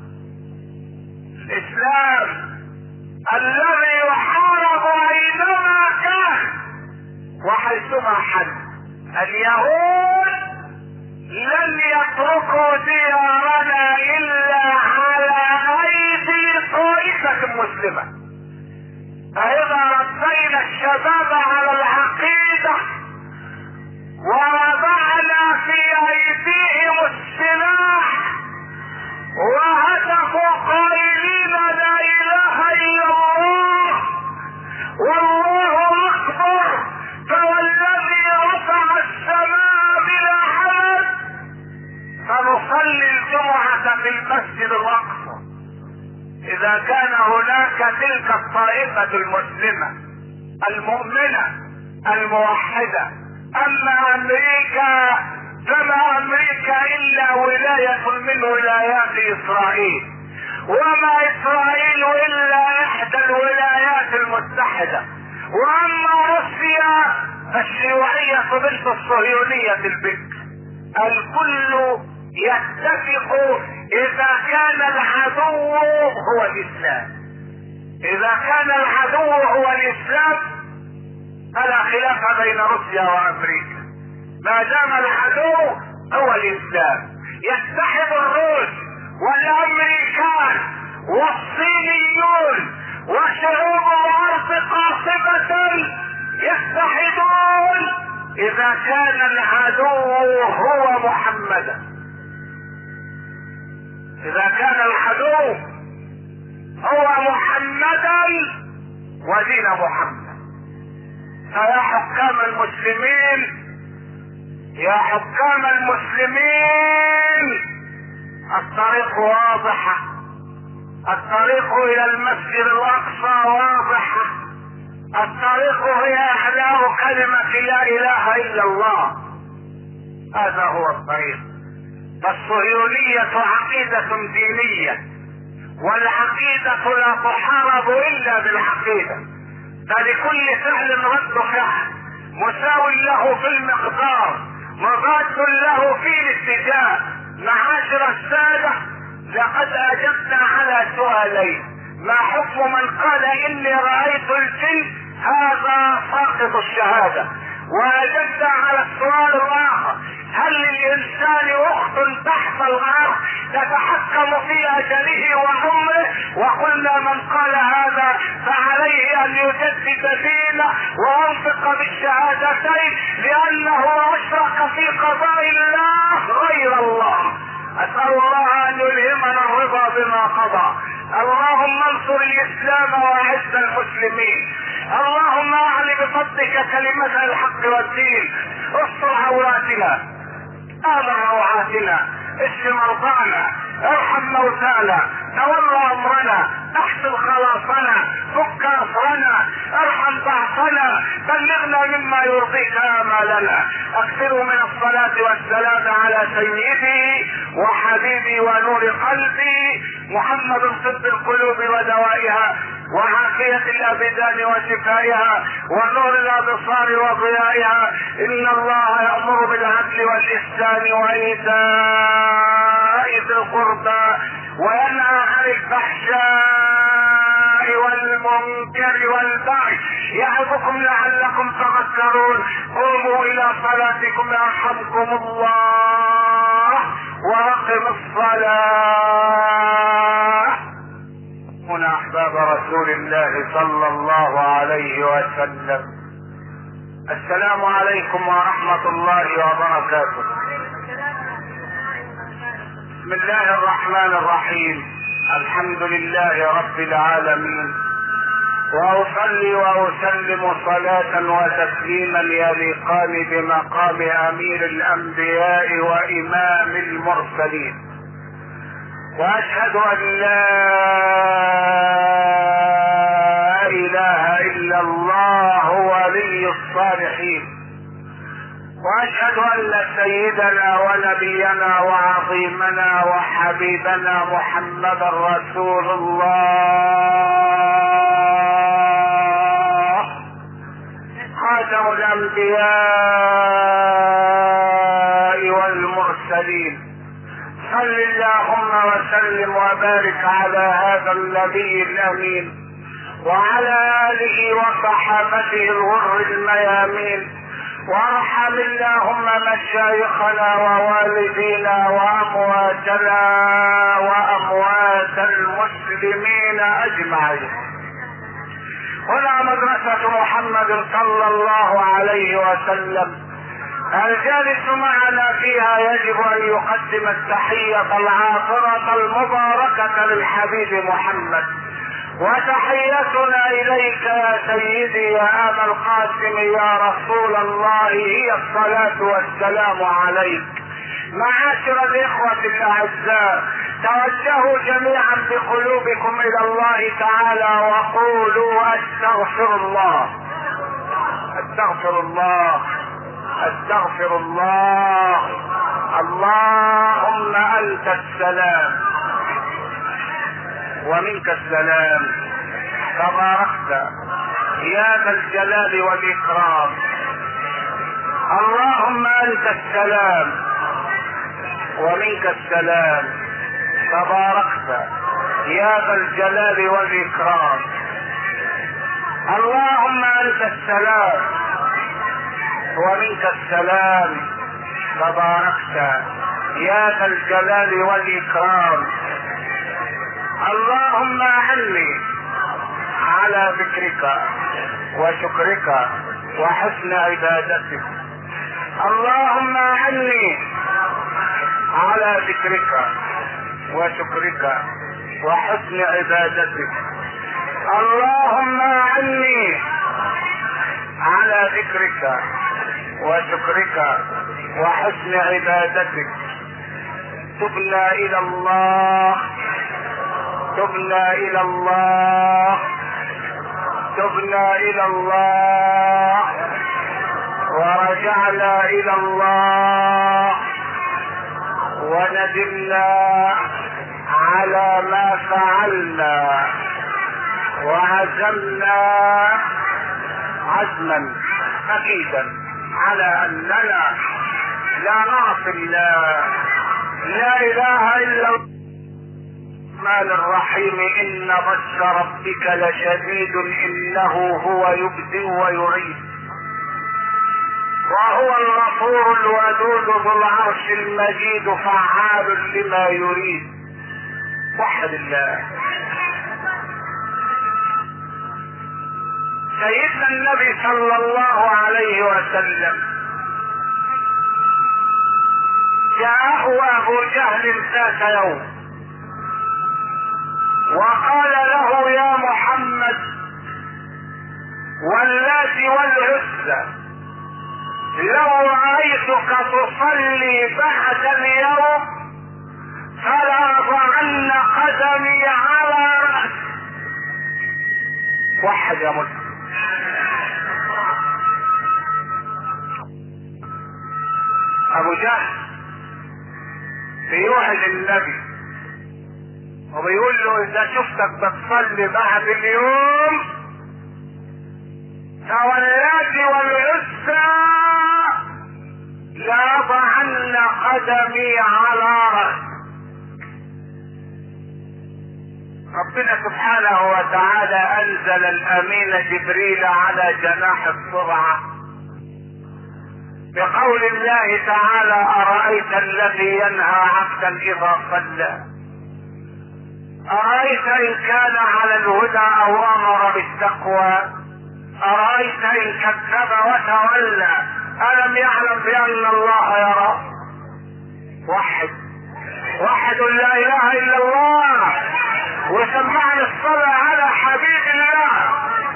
الإسلام الذي يحارب أينما كان وحيثما حل. اليهود لن يتركوا ديارنا إلا على أيدي طائفة مسلمة. فإذا ربينا الشباب على العقيدة ووضعنا في أيديهم السلاح وهتفوا قائلين: لا إله إلا الله والله أكبر، فوالذي رفع السماء بلا عمد، فنصلي الجمعة في المسجد الأقصى. إذا كان هناك تلك الطائفة المسلمة المؤمنة الموحدة. أما أمريكا فما أمريكا إلا ولاية من ولايات إسرائيل، وما إسرائيل إلا إحدى الولايات المتحدة. وأما روسيا فالشيوعية بنت الصهيونية البكر. الكل يتفق إذا كان العدو هو الإسلام. إذا كان العدو هو الإسلام فلا خلاف بين روسيا وأمريكا. ما دام العدو هو الإسلام يتحد الروس والأمريكان والصينيون وشعوب الأرض قاصفة يتحدون إذا كان العدو هو محمدا. إذا كان العدو هو محمدا ودين محمد. فيا حكام المسلمين، يا حكام المسلمين، الطريق واضحة. الطريق الى المسجد الاقصى واضحة. الطريق هي اعلاء كلمة لا اله الا الله. هذا هو الطريق. فالصهيونية عقيدة دينية، والعقيدة لا تحارب الا بالعقيدة. فلكل فعل رد فعل مساو له في المقدار مضاد له في الاتجاه. معاشر السادة، لقد اجبنا على سؤالين: ما حكم من قال اني رأيت الجن؟ هذا ساقط الشهادة. واجبنا على السؤال الاخر: هل للانسان اخت تحت الارض تتحكم في اجله وعمره؟ وقلنا من قال هذا فعليه ان يجدد دينه وينطق بالشهادتين، لانه اشرك في قضاء الله غير الله. اسال الله ان يلهمنا الرضا بما قضى. اللهم انصر الاسلام واعز المسلمين. اللهم اعل بفضلك كلمة الحق والدين. استر عوراتنا، امن روعاتنا، اشف مرضانا، ارحم موتانا، تولى امرنا، احسن خلاصنا، فك اسرنا، ارحم ضعفنا، بلغنا مما يرضيك امالنا. اكثروا من الصلاة والسلام على سيدي وحبيبي ونور قلبي محمد، طب القلوب ودوائها، وعافية الابدان وشفائها، ونور الابصار وضيائها. ان الله يأمر بالعدل والاحسان وايتاء ذي القربى وينهى عن الفحشاء والمنكر المنكر والبغي يعظكم لعلكم تذكرون. قوموا الى صلاتكم يرحمكم الله واقم الصلاة. هنا احباب رسول الله صلى الله عليه وسلم، السلام عليكم ورحمة الله وبركاته. بسم الله الرحمن الرحيم، الحمد لله رب العالمين، واصلي واسلم صلاة وتسليما يليقان بمقام امير الانبياء وامام المرسلين، واشهد ان لا اله الا الله ولي الصالحين، واشهد ان سيدنا ونبينا وعظيمنا وحبيبنا محمدا رسول الله خاتم الانبياء والمرسلين. صل اللهم وسلم وبارك على هذا النبي الامين وعلى اله وصحابته الغر الميامين، وارحم اللهم مشايخنا ووالدينا وامواتنا واموات المسلمين اجمعين. هنا مدرسة محمد صلى الله عليه وسلم، الجالس معنا فيها يجب ان يقدم التحية العاطرة المباركة للحبيب محمد، وتحيتنا اليك يا سيدي يا ابا القاسم يا رسول الله هي الصلاة والسلام عليك. معاشر الاخوة الاعزاء، توجهوا جميعا بقلوبكم الى الله تعالى وقولوا استغفر الله استغفر الله استغفر الله. اللهم انت السلام ومنك السلام، تباركت يا ذا الجلال والاكرام. اللهم انت السلام ومنك السلام، تباركت يا ذا الجلال والاكرام. اللهم انت السلام ومنك السلام، تباركت يا ذا الجلال والاكرام. اللهم اعني على ذكرك وشكرك وحسن عبادتك. اللهم اعني على ذكرك وشكرك وحسن عبادتك. اللهم اعني على ذكرك وشكرك وحسن عبادتك. تبنا الى الله تبنا الى الله تبنا الى الله ورجعنا الى الله وندمنا على ما فعلنا وعزمنا عزما اكيدا على اننا لا نعصي الله. لا اله الا الله الرحمن الرحيم. ان بطش ربك لشديد انه هو يبدئ ويعيد وهو الغفور الودود ذو العرش المجيد فعال لما يريد. وحد الله. سيدنا النبي صلى الله عليه وسلم جاءه ابو جهل ذات يوم وقال له يا محمد واللات والعزى لو رأيتك تصلي بعد اليوم فلأضعن قدمي على رأسي. وحد يا مسلم. ابو جهل بيوعد النبي وبيقول له اذا شفتك بتصلي بعد اليوم فواللات والعزى لأضعن قدمي على رأسي. ربنا سبحانه وتعالى انزل الامين جبريل على جناح السرعة بقول الله تعالى: ارايت الذي ينهى عبدا اذا صلى، ارايت ان كان على الهدى او امر بالتقوى، ارايت ان كذب وتولى، الم يعلم بان الله يرى. وحد لا اله الا الله، وسمعنا الصلاة على حبيب الله.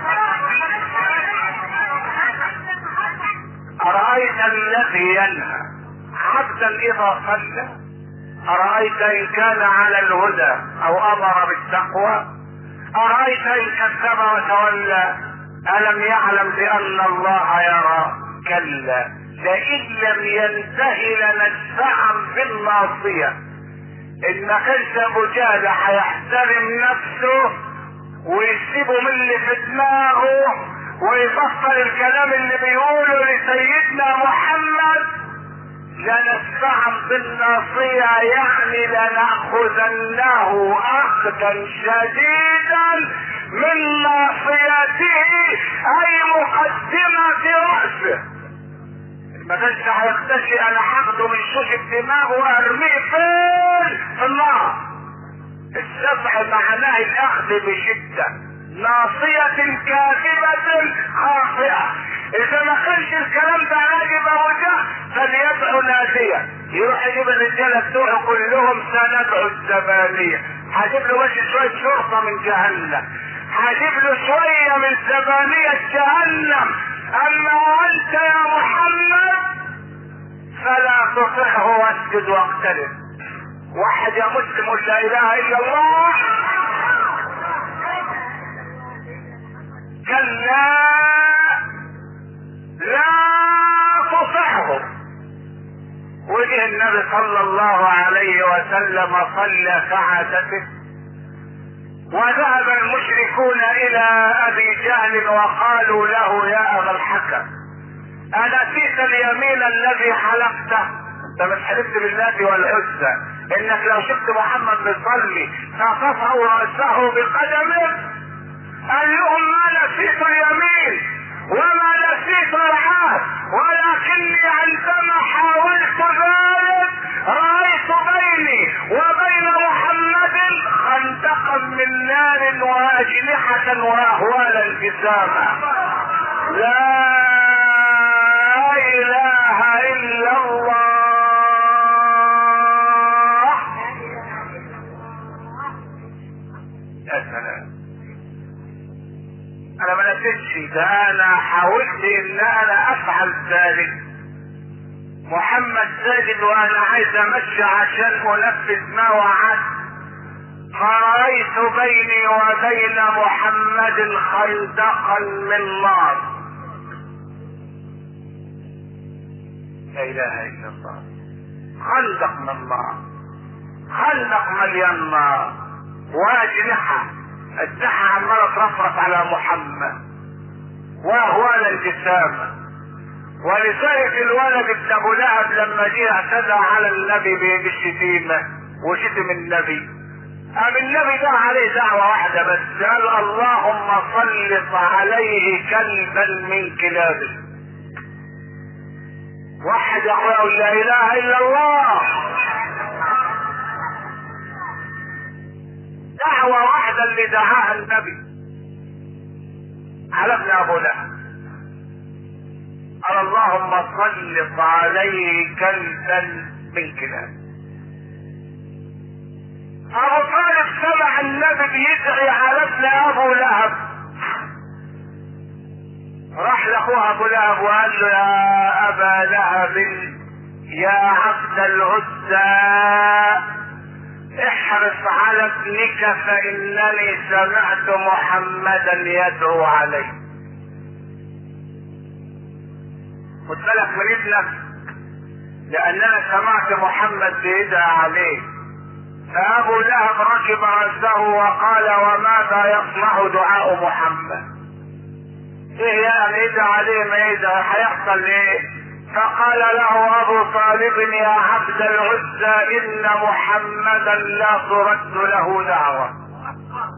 أرأيت الذي ينهى عبدا إذا صلى، أرأيت إن كان على الهدى أو أمر بالتقوى، أرأيت إن كذب وتولى، ألم يعلم بأن الله يرى. كلا لئن لم ينتهي لنسفعا بالناصية. إن كنت أبو جهل هيحترم نفسه ويسيبه من اللي في دماغه ويبطل الكلام اللي بيقوله لسيدنا محمد، لنسفعا بالناصية، يعني لنأخذنه أخذا شديدا من ناصيته، أي مقدمة رأسه. ما كانش هيختشي، انا هاخده من شوشة دماغه وارميه فين؟ في النار. السفع معناه الاخذ بشدة، ناصية كاذبة خاطئة. اذا ما كانش الكلام ده عاجب وجه فليدعو نادية، يروح يجيب الرجالة بتوعه كلهم سندعو الزبانية، هجيب له ماشي شوية شرطة من جهنم، هجيب له شوية من زبانية جهنم. اما انت يا محمد فلا تطعه واسجد واقترب. واحد يا مسلم لا اله الا الله. كلا لا تطعه. وجه النبي صلى الله عليه وسلم صلى كعادته، وذهب المشركون الى ابي جهل وقالوا له: يا ابا الحكم، انسيت اليمين الذي حلفته؟ انت مش حلفت بالله والعزى انك لو شفت محمد بيصلي فتطأ رأسه بقدمه؟ قال لهم: ما نسيت اليمين وما نسيت العهد، ولكني عندما حاولت ذلك رأيت بيني وبين محمد خندقا من نار واجنحة واهوالا انقساما. لا اله الا الله. يا سلام، انا ما نسيتش ده، انا حاولت ان انا افعل ذلك. محمد ساجد وانا عايز امشي عشان انفذ ما وعدت، فرأيت بيني وبين محمد خندقا من نار. لا اله الا الله. خندق من نار، خندق مليان نار واجنحة، الجحا عمالة ترفرف على محمد واهوال الجسامة. ولذلك الولد ابن ابو لهب لما جه اعتدى على النبي بالشتيمة وشتم النبي، قام النبي دعا عليه دعوة واحدة بس، قال: اللهم سلط عليه كلبا من كلابه. واحد يقول لا اله الا الله. دعوة واحدة اللي دعاها النبي على ابن ابو لهب، قال: اللهم سلط عليه كلبا من كلابه. ابو طالب سمع النبي بيدعي على ابن ابو لهب، راح لاخوه ابو لهب وقال له: يا ابا لهب يا عبد العزى، احرص على ابنك فانني سمعت محمدا يدعو عليه. خد بالك من ابنك، لاننا سمعت محمد بيدعى عليه. فابو لهب ركب رأسه وقال: وماذا يصنع دعاء محمد؟ ايه يعني يدعى عليه؟ ما يدعى هيحصل ايه؟ فقال له ابو طالب: يا عبد العزى ان محمدا لا ترد له دعوة.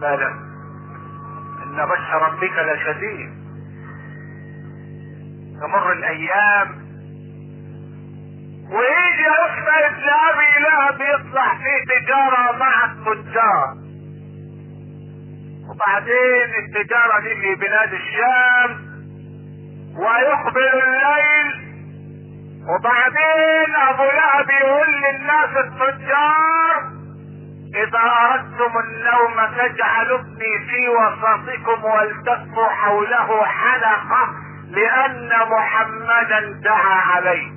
بلى ان بطش ربك لشديد. تمر الايام ويجي عتبة ابن ابي لهب يطلع في تجارة مع التجار، وبعدين التجارة دي في بلاد الشام، ويقبل الليل، وبعدين ابو لهب يقول للناس التجار اذا اردتم النوم فاجعلوا ابني في وسطكم والتفوا حوله حلقة لان محمدا دعا عليه.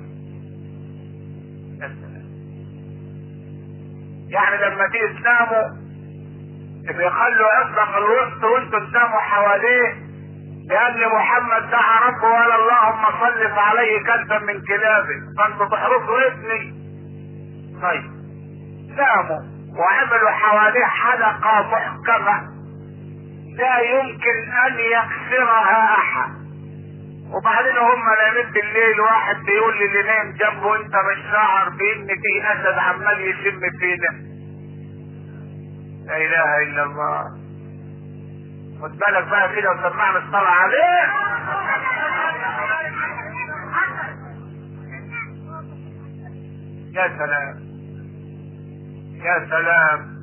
يعني لما تيجي تناموا بيخلوا يسبق الوسط وانتم تناموا حواليه، لان محمد دعا ربه وقال اللهم صلف عليه كلبا من كلابه، فانتوا تحرسوا ابني. طيب ناموا وعملوا حواليه حلقة محكمة لا يمكن ان يكسرها احد. وبعدين هم نايمين بالليل، واحد بيقول لي اللي نايم جنبه انت مش شاعر بان في اسد عمال يشم فينا؟ لا اله الا الله. خد بالك بقى كده وسمعنا الصلاة عليه. يا سلام يا سلام.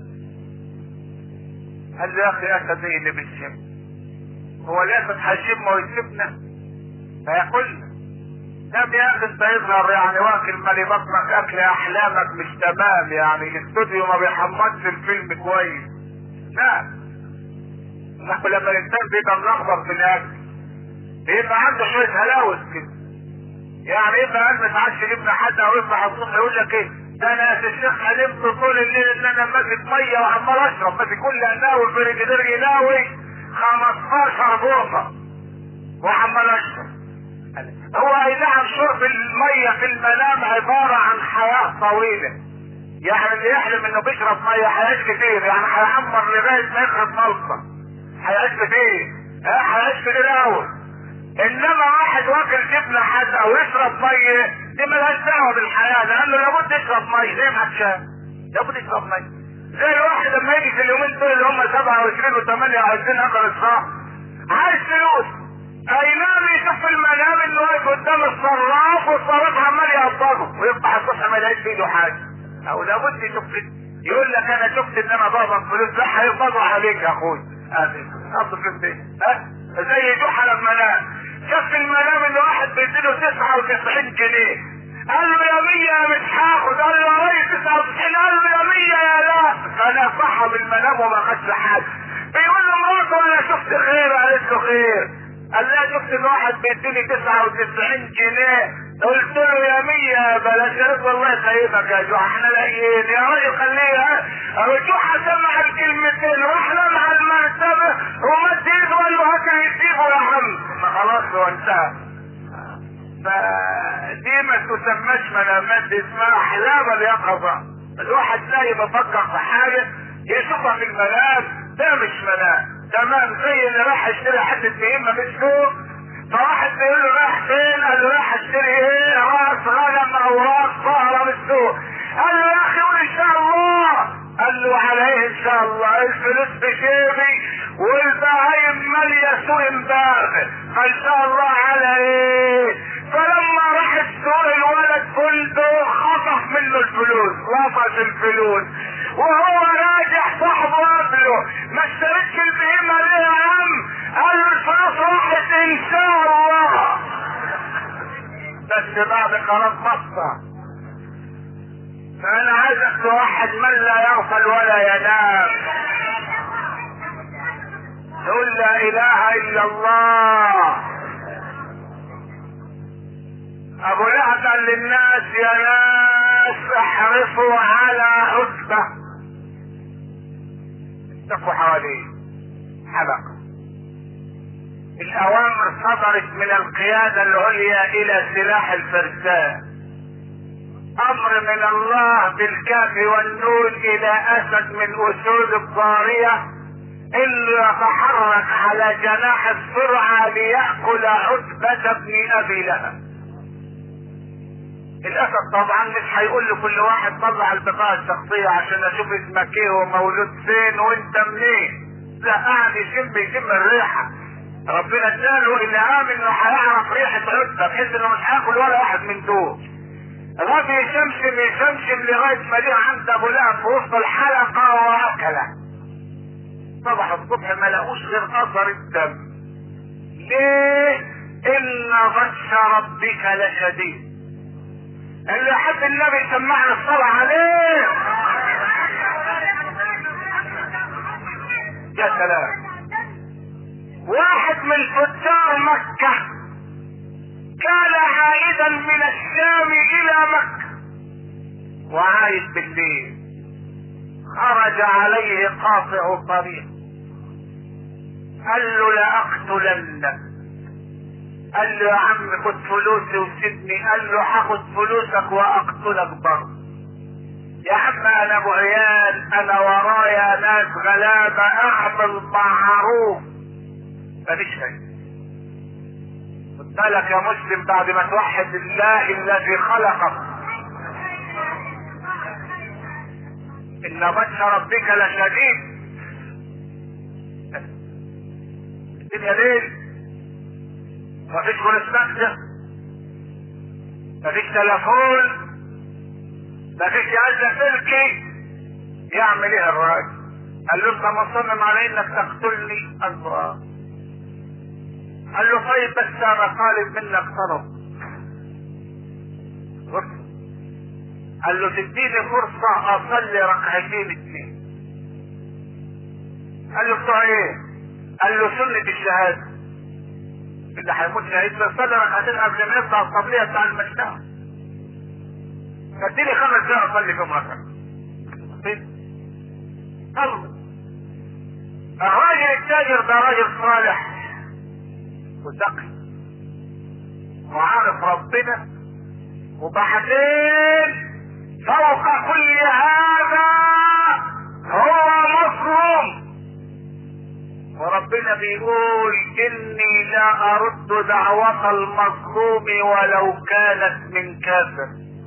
قال له يا اخي اسد ايه اللي بيشم؟ هو الاسد هيشم ويسيبنا فياكلنا؟ نعم يا اخي انت يظهر يعني واكل مالي بطنك اكل احلامك مش تمام، يعني الاستوديو ما بيحمضش الفيلم كويس. لا نحن لما الانسان بيبقى ملخبط في الاكل بيبقى عنده شويه هلاوس كده، يعني يبقى قاعد متعشى ابن حد او يصبح الصبح يقول لك ايه ده انا يا الشيخ حلمت طول الليل ان انا ماسك ميه وعمال اشرب، ماسك كل اناوي في رجلي يناوي 15 بوصه وعمال اشرب. هو اي نعم شرب المية في المنام عبارة عن حياة طويلة، يعني اللي يحلم انه بيشرب مية هيعيش كتير، يعني هيعمر لغاية ما يخرب ملصة، هيعيش كتير، هيعيش كتير اوي. انما واحد واكل جبنة حد او يشرب مية دي ملهاش دعوة بالحياة، لانه لابد يشرب مية زي ما عشان لابد يشرب مية. زي الواحد لما يجي في اليومين دول اللي هم 27 و28 اخر الشهر عايز فلوس، اينام يشوف المنام انه واقف قدام الصراف والصراف عمال يقبضه ويفتح الصبح ما يلاقيش في ايده حاجه، او لابد يشوف يقول لك انا شفت ان انا بقبض فلوس، لا هيقبضوا عليك يا اخوي. حط في البيت زي جحا لما نام شاف في المنام ان واحد بيديله 99 جنيه، قال له يا 100 مش هاخد، قال له يا ريس 99، قال له يا 100 يا لا. فانا صحى بالمنام وما خدش حاجه، بيقول له مراته انا شفت خير، قالت له خير، قال لها شفت ان واحد بيديني 99 جنيه، قلت له يا 100 بلاش، قالت والله يخيبك يا جوع احنا لاقيين يا راجل خليها. جوع سمع الكلمتين راح نام على المرتبه ومد ايده وقال له هات يسيبه يا عم، ما خلاص هو انتهى. فدي ما تسماش منامات، دي اسمها احلام اليقظه. الواحد تلاقي بفكر في حاجه يشوفها في المنام، ده مش منام تمام. زي اللي راح يشتري حته بهيمه في السوق، فواحد بيقول له رايح فين؟ قال له رايح اشتري ايه؟ راس غنم او راس بقره من السوق. قال له يا اخي قول ان شاء الله. قال له على ايه ان شاء الله؟ الفلوس بجيبي والبهايم ماليه سوق امبارح، فان شاء الله على ايه؟ فلما راح السوق الولد فندق خطف منه الفلوس، لطش الفلوس، وهو راجع صاحبه قبله ما اشتريتش البهيمه ليه يا عم؟ قال له الفلوس راحت ان شاء الله، بس بعد قرار مصر. فانا عايزك توحد من لا يغفل ولا ينام، تقول لا اله الا الله. ابو لهب قال للناس يا ناس احرصوا على عتبة، اتقوا حواليه حلقة. الاوامر صدرت من القيادة العليا الى سلاح الفرسان، امر من الله بالكاف والنون الى اسد من اسود الضارية اللي يتحرك على جناح السرعة ليأكل عتبة بن ابي لهب. الاسد طبعا مش هيقول لكل واحد طلع البطاقة الشخصية عشان اشوف اسمك ايه ومولود فين وانت منين، لا قاعد يشم الريحه. ربنا اداله الهام انه هيعرف ريحه عدة بحيث انه مش هياكل ولا واحد من دول. الراجل يشمشم لغايه ما جه عند ابو لهب في وسط الحلقه واكله. صبح الصبح ما لقوش غير اثر الدم. ليه؟ ان بطش ربك لشديد. اللي يحب النبي يسمعنا الصلاة عليه. يا سلام. واحد من تجار مكة كان عائدا من الشام الى مكة وعايد بالليل، خرج عليه قاطع طريق قال له لاقتلنك. قال له يا عم خد فلوسي وسيبني. قال له هاخد فلوسك واقتلك برضه. يا عم انا ابو عيال، انا ورايا ناس غلابه، اعمل معروف مفيش فايده. خد بالك يا مسلم بعد ما توحد الله الذي خلقك. ان بطش ربك لشديد. الدنيا ليل، مفيش فلوس مكتب، مفيش تليفون، مفيش جهاز سلكي. يعمل ايه الراجل؟ قال له انت مصمم على انك تقتلني؟ قال له قال له طيب بس انا طالب منك طلب. قال له تديني فرصة اصلي ركعتين اتنين. قال له بتوع ايه؟ قال له سنة الشهادة. اللي هيموت شهيد بيصلي ركعتين قبل ما يبدا الطبليه بتاع المشتاق. اديني 5 دقايق اصلي فيهم ركعه. الراجل التاجر ده راجل صالح وذكي وعارف ربنا، وبعدين فوق كل هذا هو مظلوم. وربنا بيقول اني لا ارد دعوة المظلوم ولو كانت من كافر.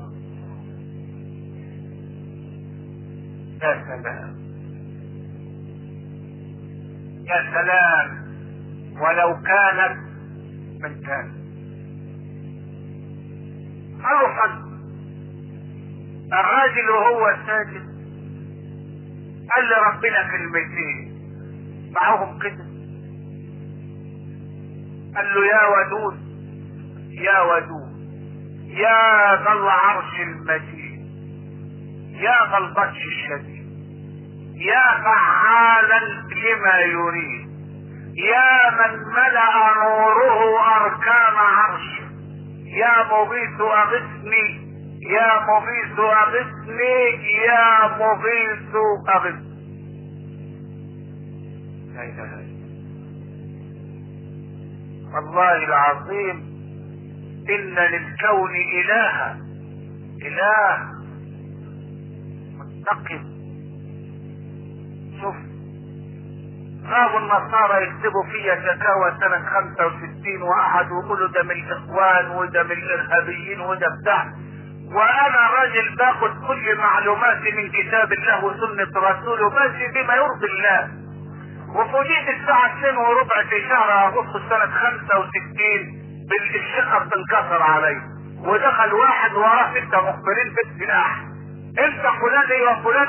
يا سلام يا سلام، ولو كانت من كافر. اروح الراجل وهو ساجد قال لربنا كلمتين معهم كده. قال له يا ودود يا ودود يا ذا العرش المجيد يا ذا البطش الشديد يا فعالا لما يريد يا من ملأ نوره اركان عرشه يا مغيث اغثني يا مغيث اغثني يا مغيث اغثني. لا اله الا الله. والله العظيم ان للكون الها، اله منتقم. شوف غابوا النصارى يكتبوا فيها شكاوى سنة 65 وقعدوا يقولوا ده من الاخوان وده من الارهابيين وده بتاع، وانا راجل باخد كل معلوماتي من كتاب الله وسنة رسوله ماشي بما يرضي الله. وفوجئت الساعة 2:15 في شهر اغسطس سنة 65 بالشقة بتنكسر علي، ودخل واحد وراه 6 مخبرين بالسلاح. انت فلان ايه وفلان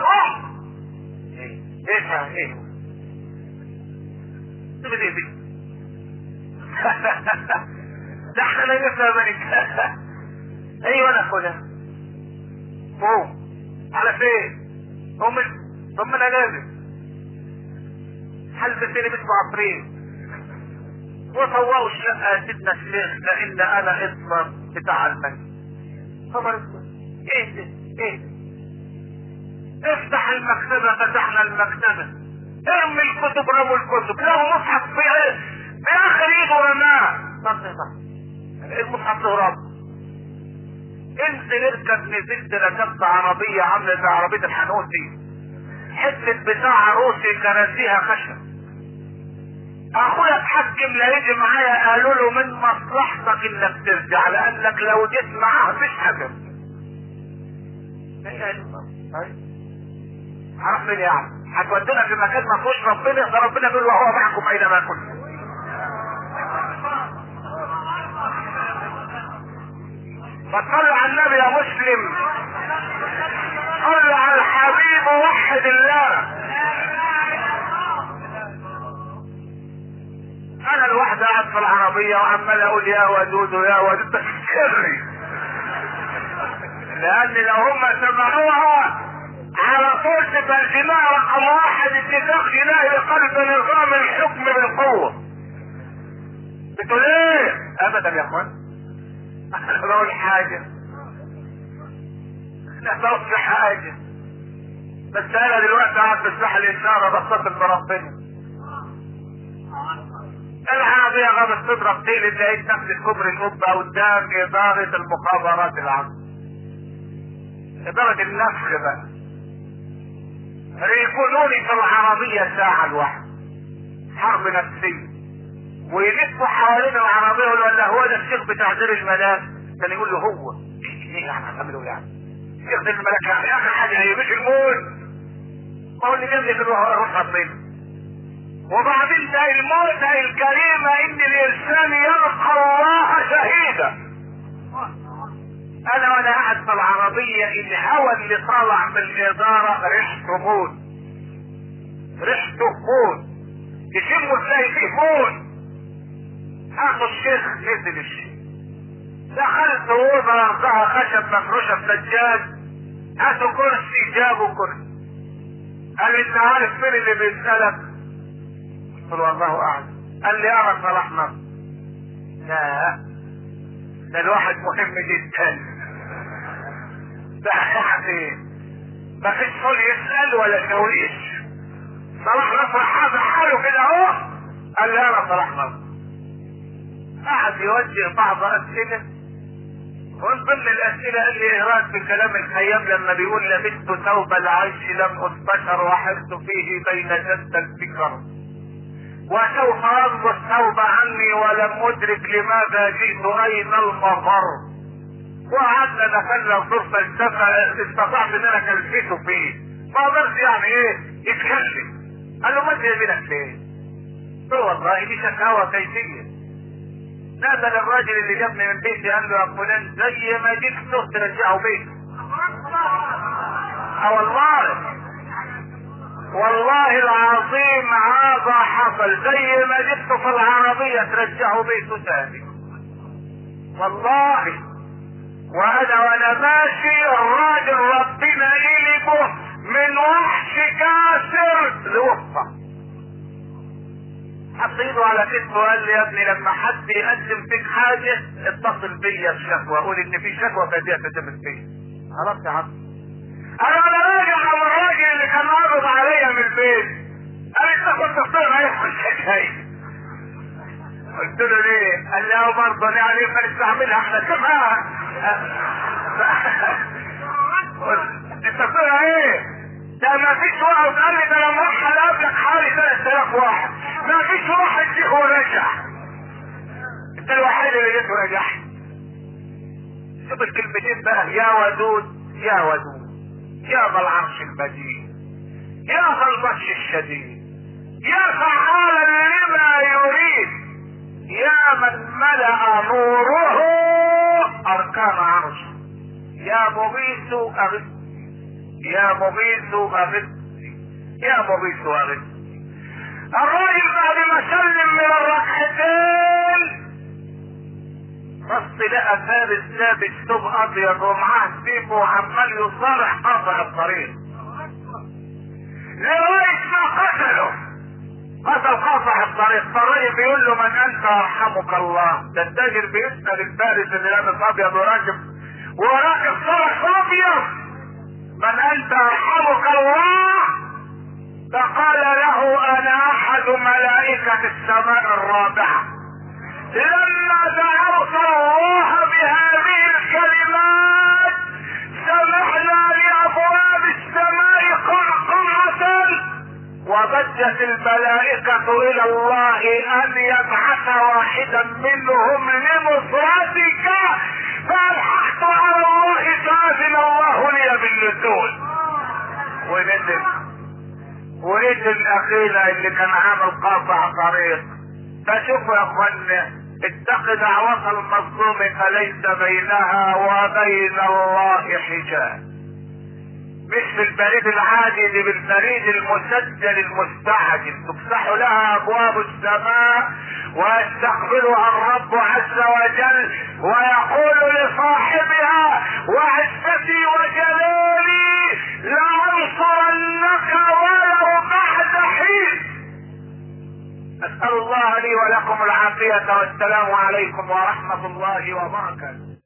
ايه تبدي بي ده احنا لا نفهمك. ايوه انا فلان. قوم على فين؟ ثم انا لازم حلفتني باسم عفرين وطوعوا الشقة يا سيدنا الشيخ لان انا اصلا بتاع المنزل. خبر ايه ده؟ ايه ده؟ افتح المكتبة. فتحنا المكتبة. ارمي الكتب. رموا الكتب. لو مصحف في اخر ايده رماه. المصحف تهرب. انزل اركب. نزلت ركبت عربية عاملة زي عربية الحنوتي، حتة بتاع روسي كراسيها خشب. اخويا اتحكم لا يجي معايا. قالوا له من مصلحتك انك ترجع لانك لو جيت معاه مش حكم. عارف مين يعني؟ هتودينا في مكان ما فيهوش ربنا، فربنا بيقول وهو معكم اينما كنتم. فصلوا على النبي يا مسلم، صل على الحبيب ووحد الله. انا الواحد قاعد في العربية وعمال اقول يا ودود يا ودود تفكرني، لان لو هم سمعوها على طول تبقى الجماعة رقم واحد اتفاق جنائي لقلب نظام الحكم بالقوة. بتقول ايه؟ ابدا يا اخوان، انا بقول حاجة، انا بقول حاجة، بس انا دلوقتي قاعد بسمح الاشارة بتصل بربنا. العربية غابت تضرب تقلب، لقيت نفس الكوبري القبة قدام ادارة المخابرات العامة، ادارة النفخ بقى، يكونوني في العربية ساعة الواحد، حرب نفسية، ويلفوا حوالين العربية يقولوا لا هو ده الشيخ بتاع دير الملاك، كان يقول له هو ايه يعني هتعملوا يعني؟ شيخ دير الملاك يعني اخر حاجة هي مش الموت، ما هو اللي جاب لي في روح ربنا. وبعدين ده الموت الكريمة ان الانسان يلقى الله شهيدا. انا وانا قاعد في العربية الهواء اللي طالع من الادارة ريحته موت، ريحته موت، تشمه تلاقي فيه موت. هاتوا الشيخ، نزل الشيخ، دخلت اوضه ارضها خشب مفروشه بسجاد، هاتوا كرسي، جابوا كرسي. قال لي انت عارف مين اللي بيسالك؟ قلت له والله اعلم. قال لي اعرف صلاح نصر. لا ده الواحد مهم جدا، ده يعني ما فيش صول يسال ولا شويش. صلاح نصر حاجه حاله كده اهو. قال لي انا صلاح نصر. قعد يوجه بعض اسئله، ومن ضمن الاسئله قال لي اهراج بكلام الخيام لما بيقول لبست ثوب العيش لم استشر وحرت فيه بين جد الفكر، وسوف يضبط الثوب عني ولم ادرك لماذا جئت اين المفر. وقعدنا دخلنا في دور فلسفه، استطعت ان انا كلفته فيه، ما قدرش يعني ايه يتكلم. قال له ما انت يمينك فين؟ قلت له والله دي شكاوى كيفيه. نادى للراجل اللي جابني من بيتي قال له يا فلان زي ما جبته ترجعه بيته. والله العظيم هذا حصل، زي ما جبته في العربية ترجعه بيته ثاني والله. وانا ماشي الراجل ربنا قلبه من وحش كاسر لوفة، حط ايده على كتفه وقال لي يا ابني لما حد يقدم فيك حاجة اتصل بيا بشكوى، قول ان في شكوى فديها تتم فيا. خلاص يا عم. انا راجع على الراجل اللي كان عارض عليا من البيت، قال انت كنت بتقرا ايه في الحكاية؟ قلت له ليه؟ قال لي اه برضه يعني بنستعملها احنا كمان. انت بتقرا ايه؟ ده ما فيش واحد قال لي ده لما راح قابلك حوالي 3000 واحد، ما فيش واحد فيه ورجع، انت الوحيد اللي جيت ورجعت. شوف الكلمتين بقى، يا ودود يا ودود، يا ذا العرش المجيد، يا ذا البطش الشديد، يا فعالا لما يريد، يا من ملأ نوره اركان عرشه، يا مغيث اغث، يا مغيث اغث، يا مغيث اغث. الراجل بعد ما سلم من الركعتين بص لقى فارس لابس ثوب ابيض ومعاه سيف وعمال يصارع قاطع الطريق لغايه ما قتله، قتل قاطع الطريق. فالراجل بيقول له من انت يرحمك الله؟ ده التاجر بيسال الفارس اللي لابس ابيض وراكب فرس ابيض من انت يرحمك الله؟ فقال له انا احد ملائكة السماء الرابعة، لما دعوت الله بهذه الكلمات سمحنا لابواب السماء قرقرة وبجت الملائكة الى الله ان يبعث واحدا منهم لنصرتك، فالحقت على الله فاذن الله لي بالنزول. ونزل وايد الاخينا اللي كان عامل قاطع طريق. فشوفوا يا اخوانا، اتق دعوة المظلوم فليس بينها وبين الله حجاب. مش بالبريد العادي، دي بالبريد المسجل المستعجل، تفتح لها ابواب السماء ويستقبلها الرب عز وجل ويقول لصاحبها: وعزتي وجلالي لانصرنك ولو بعد حين. اسال الله لي ولكم العافية، والسلام عليكم ورحمة الله وبركاته.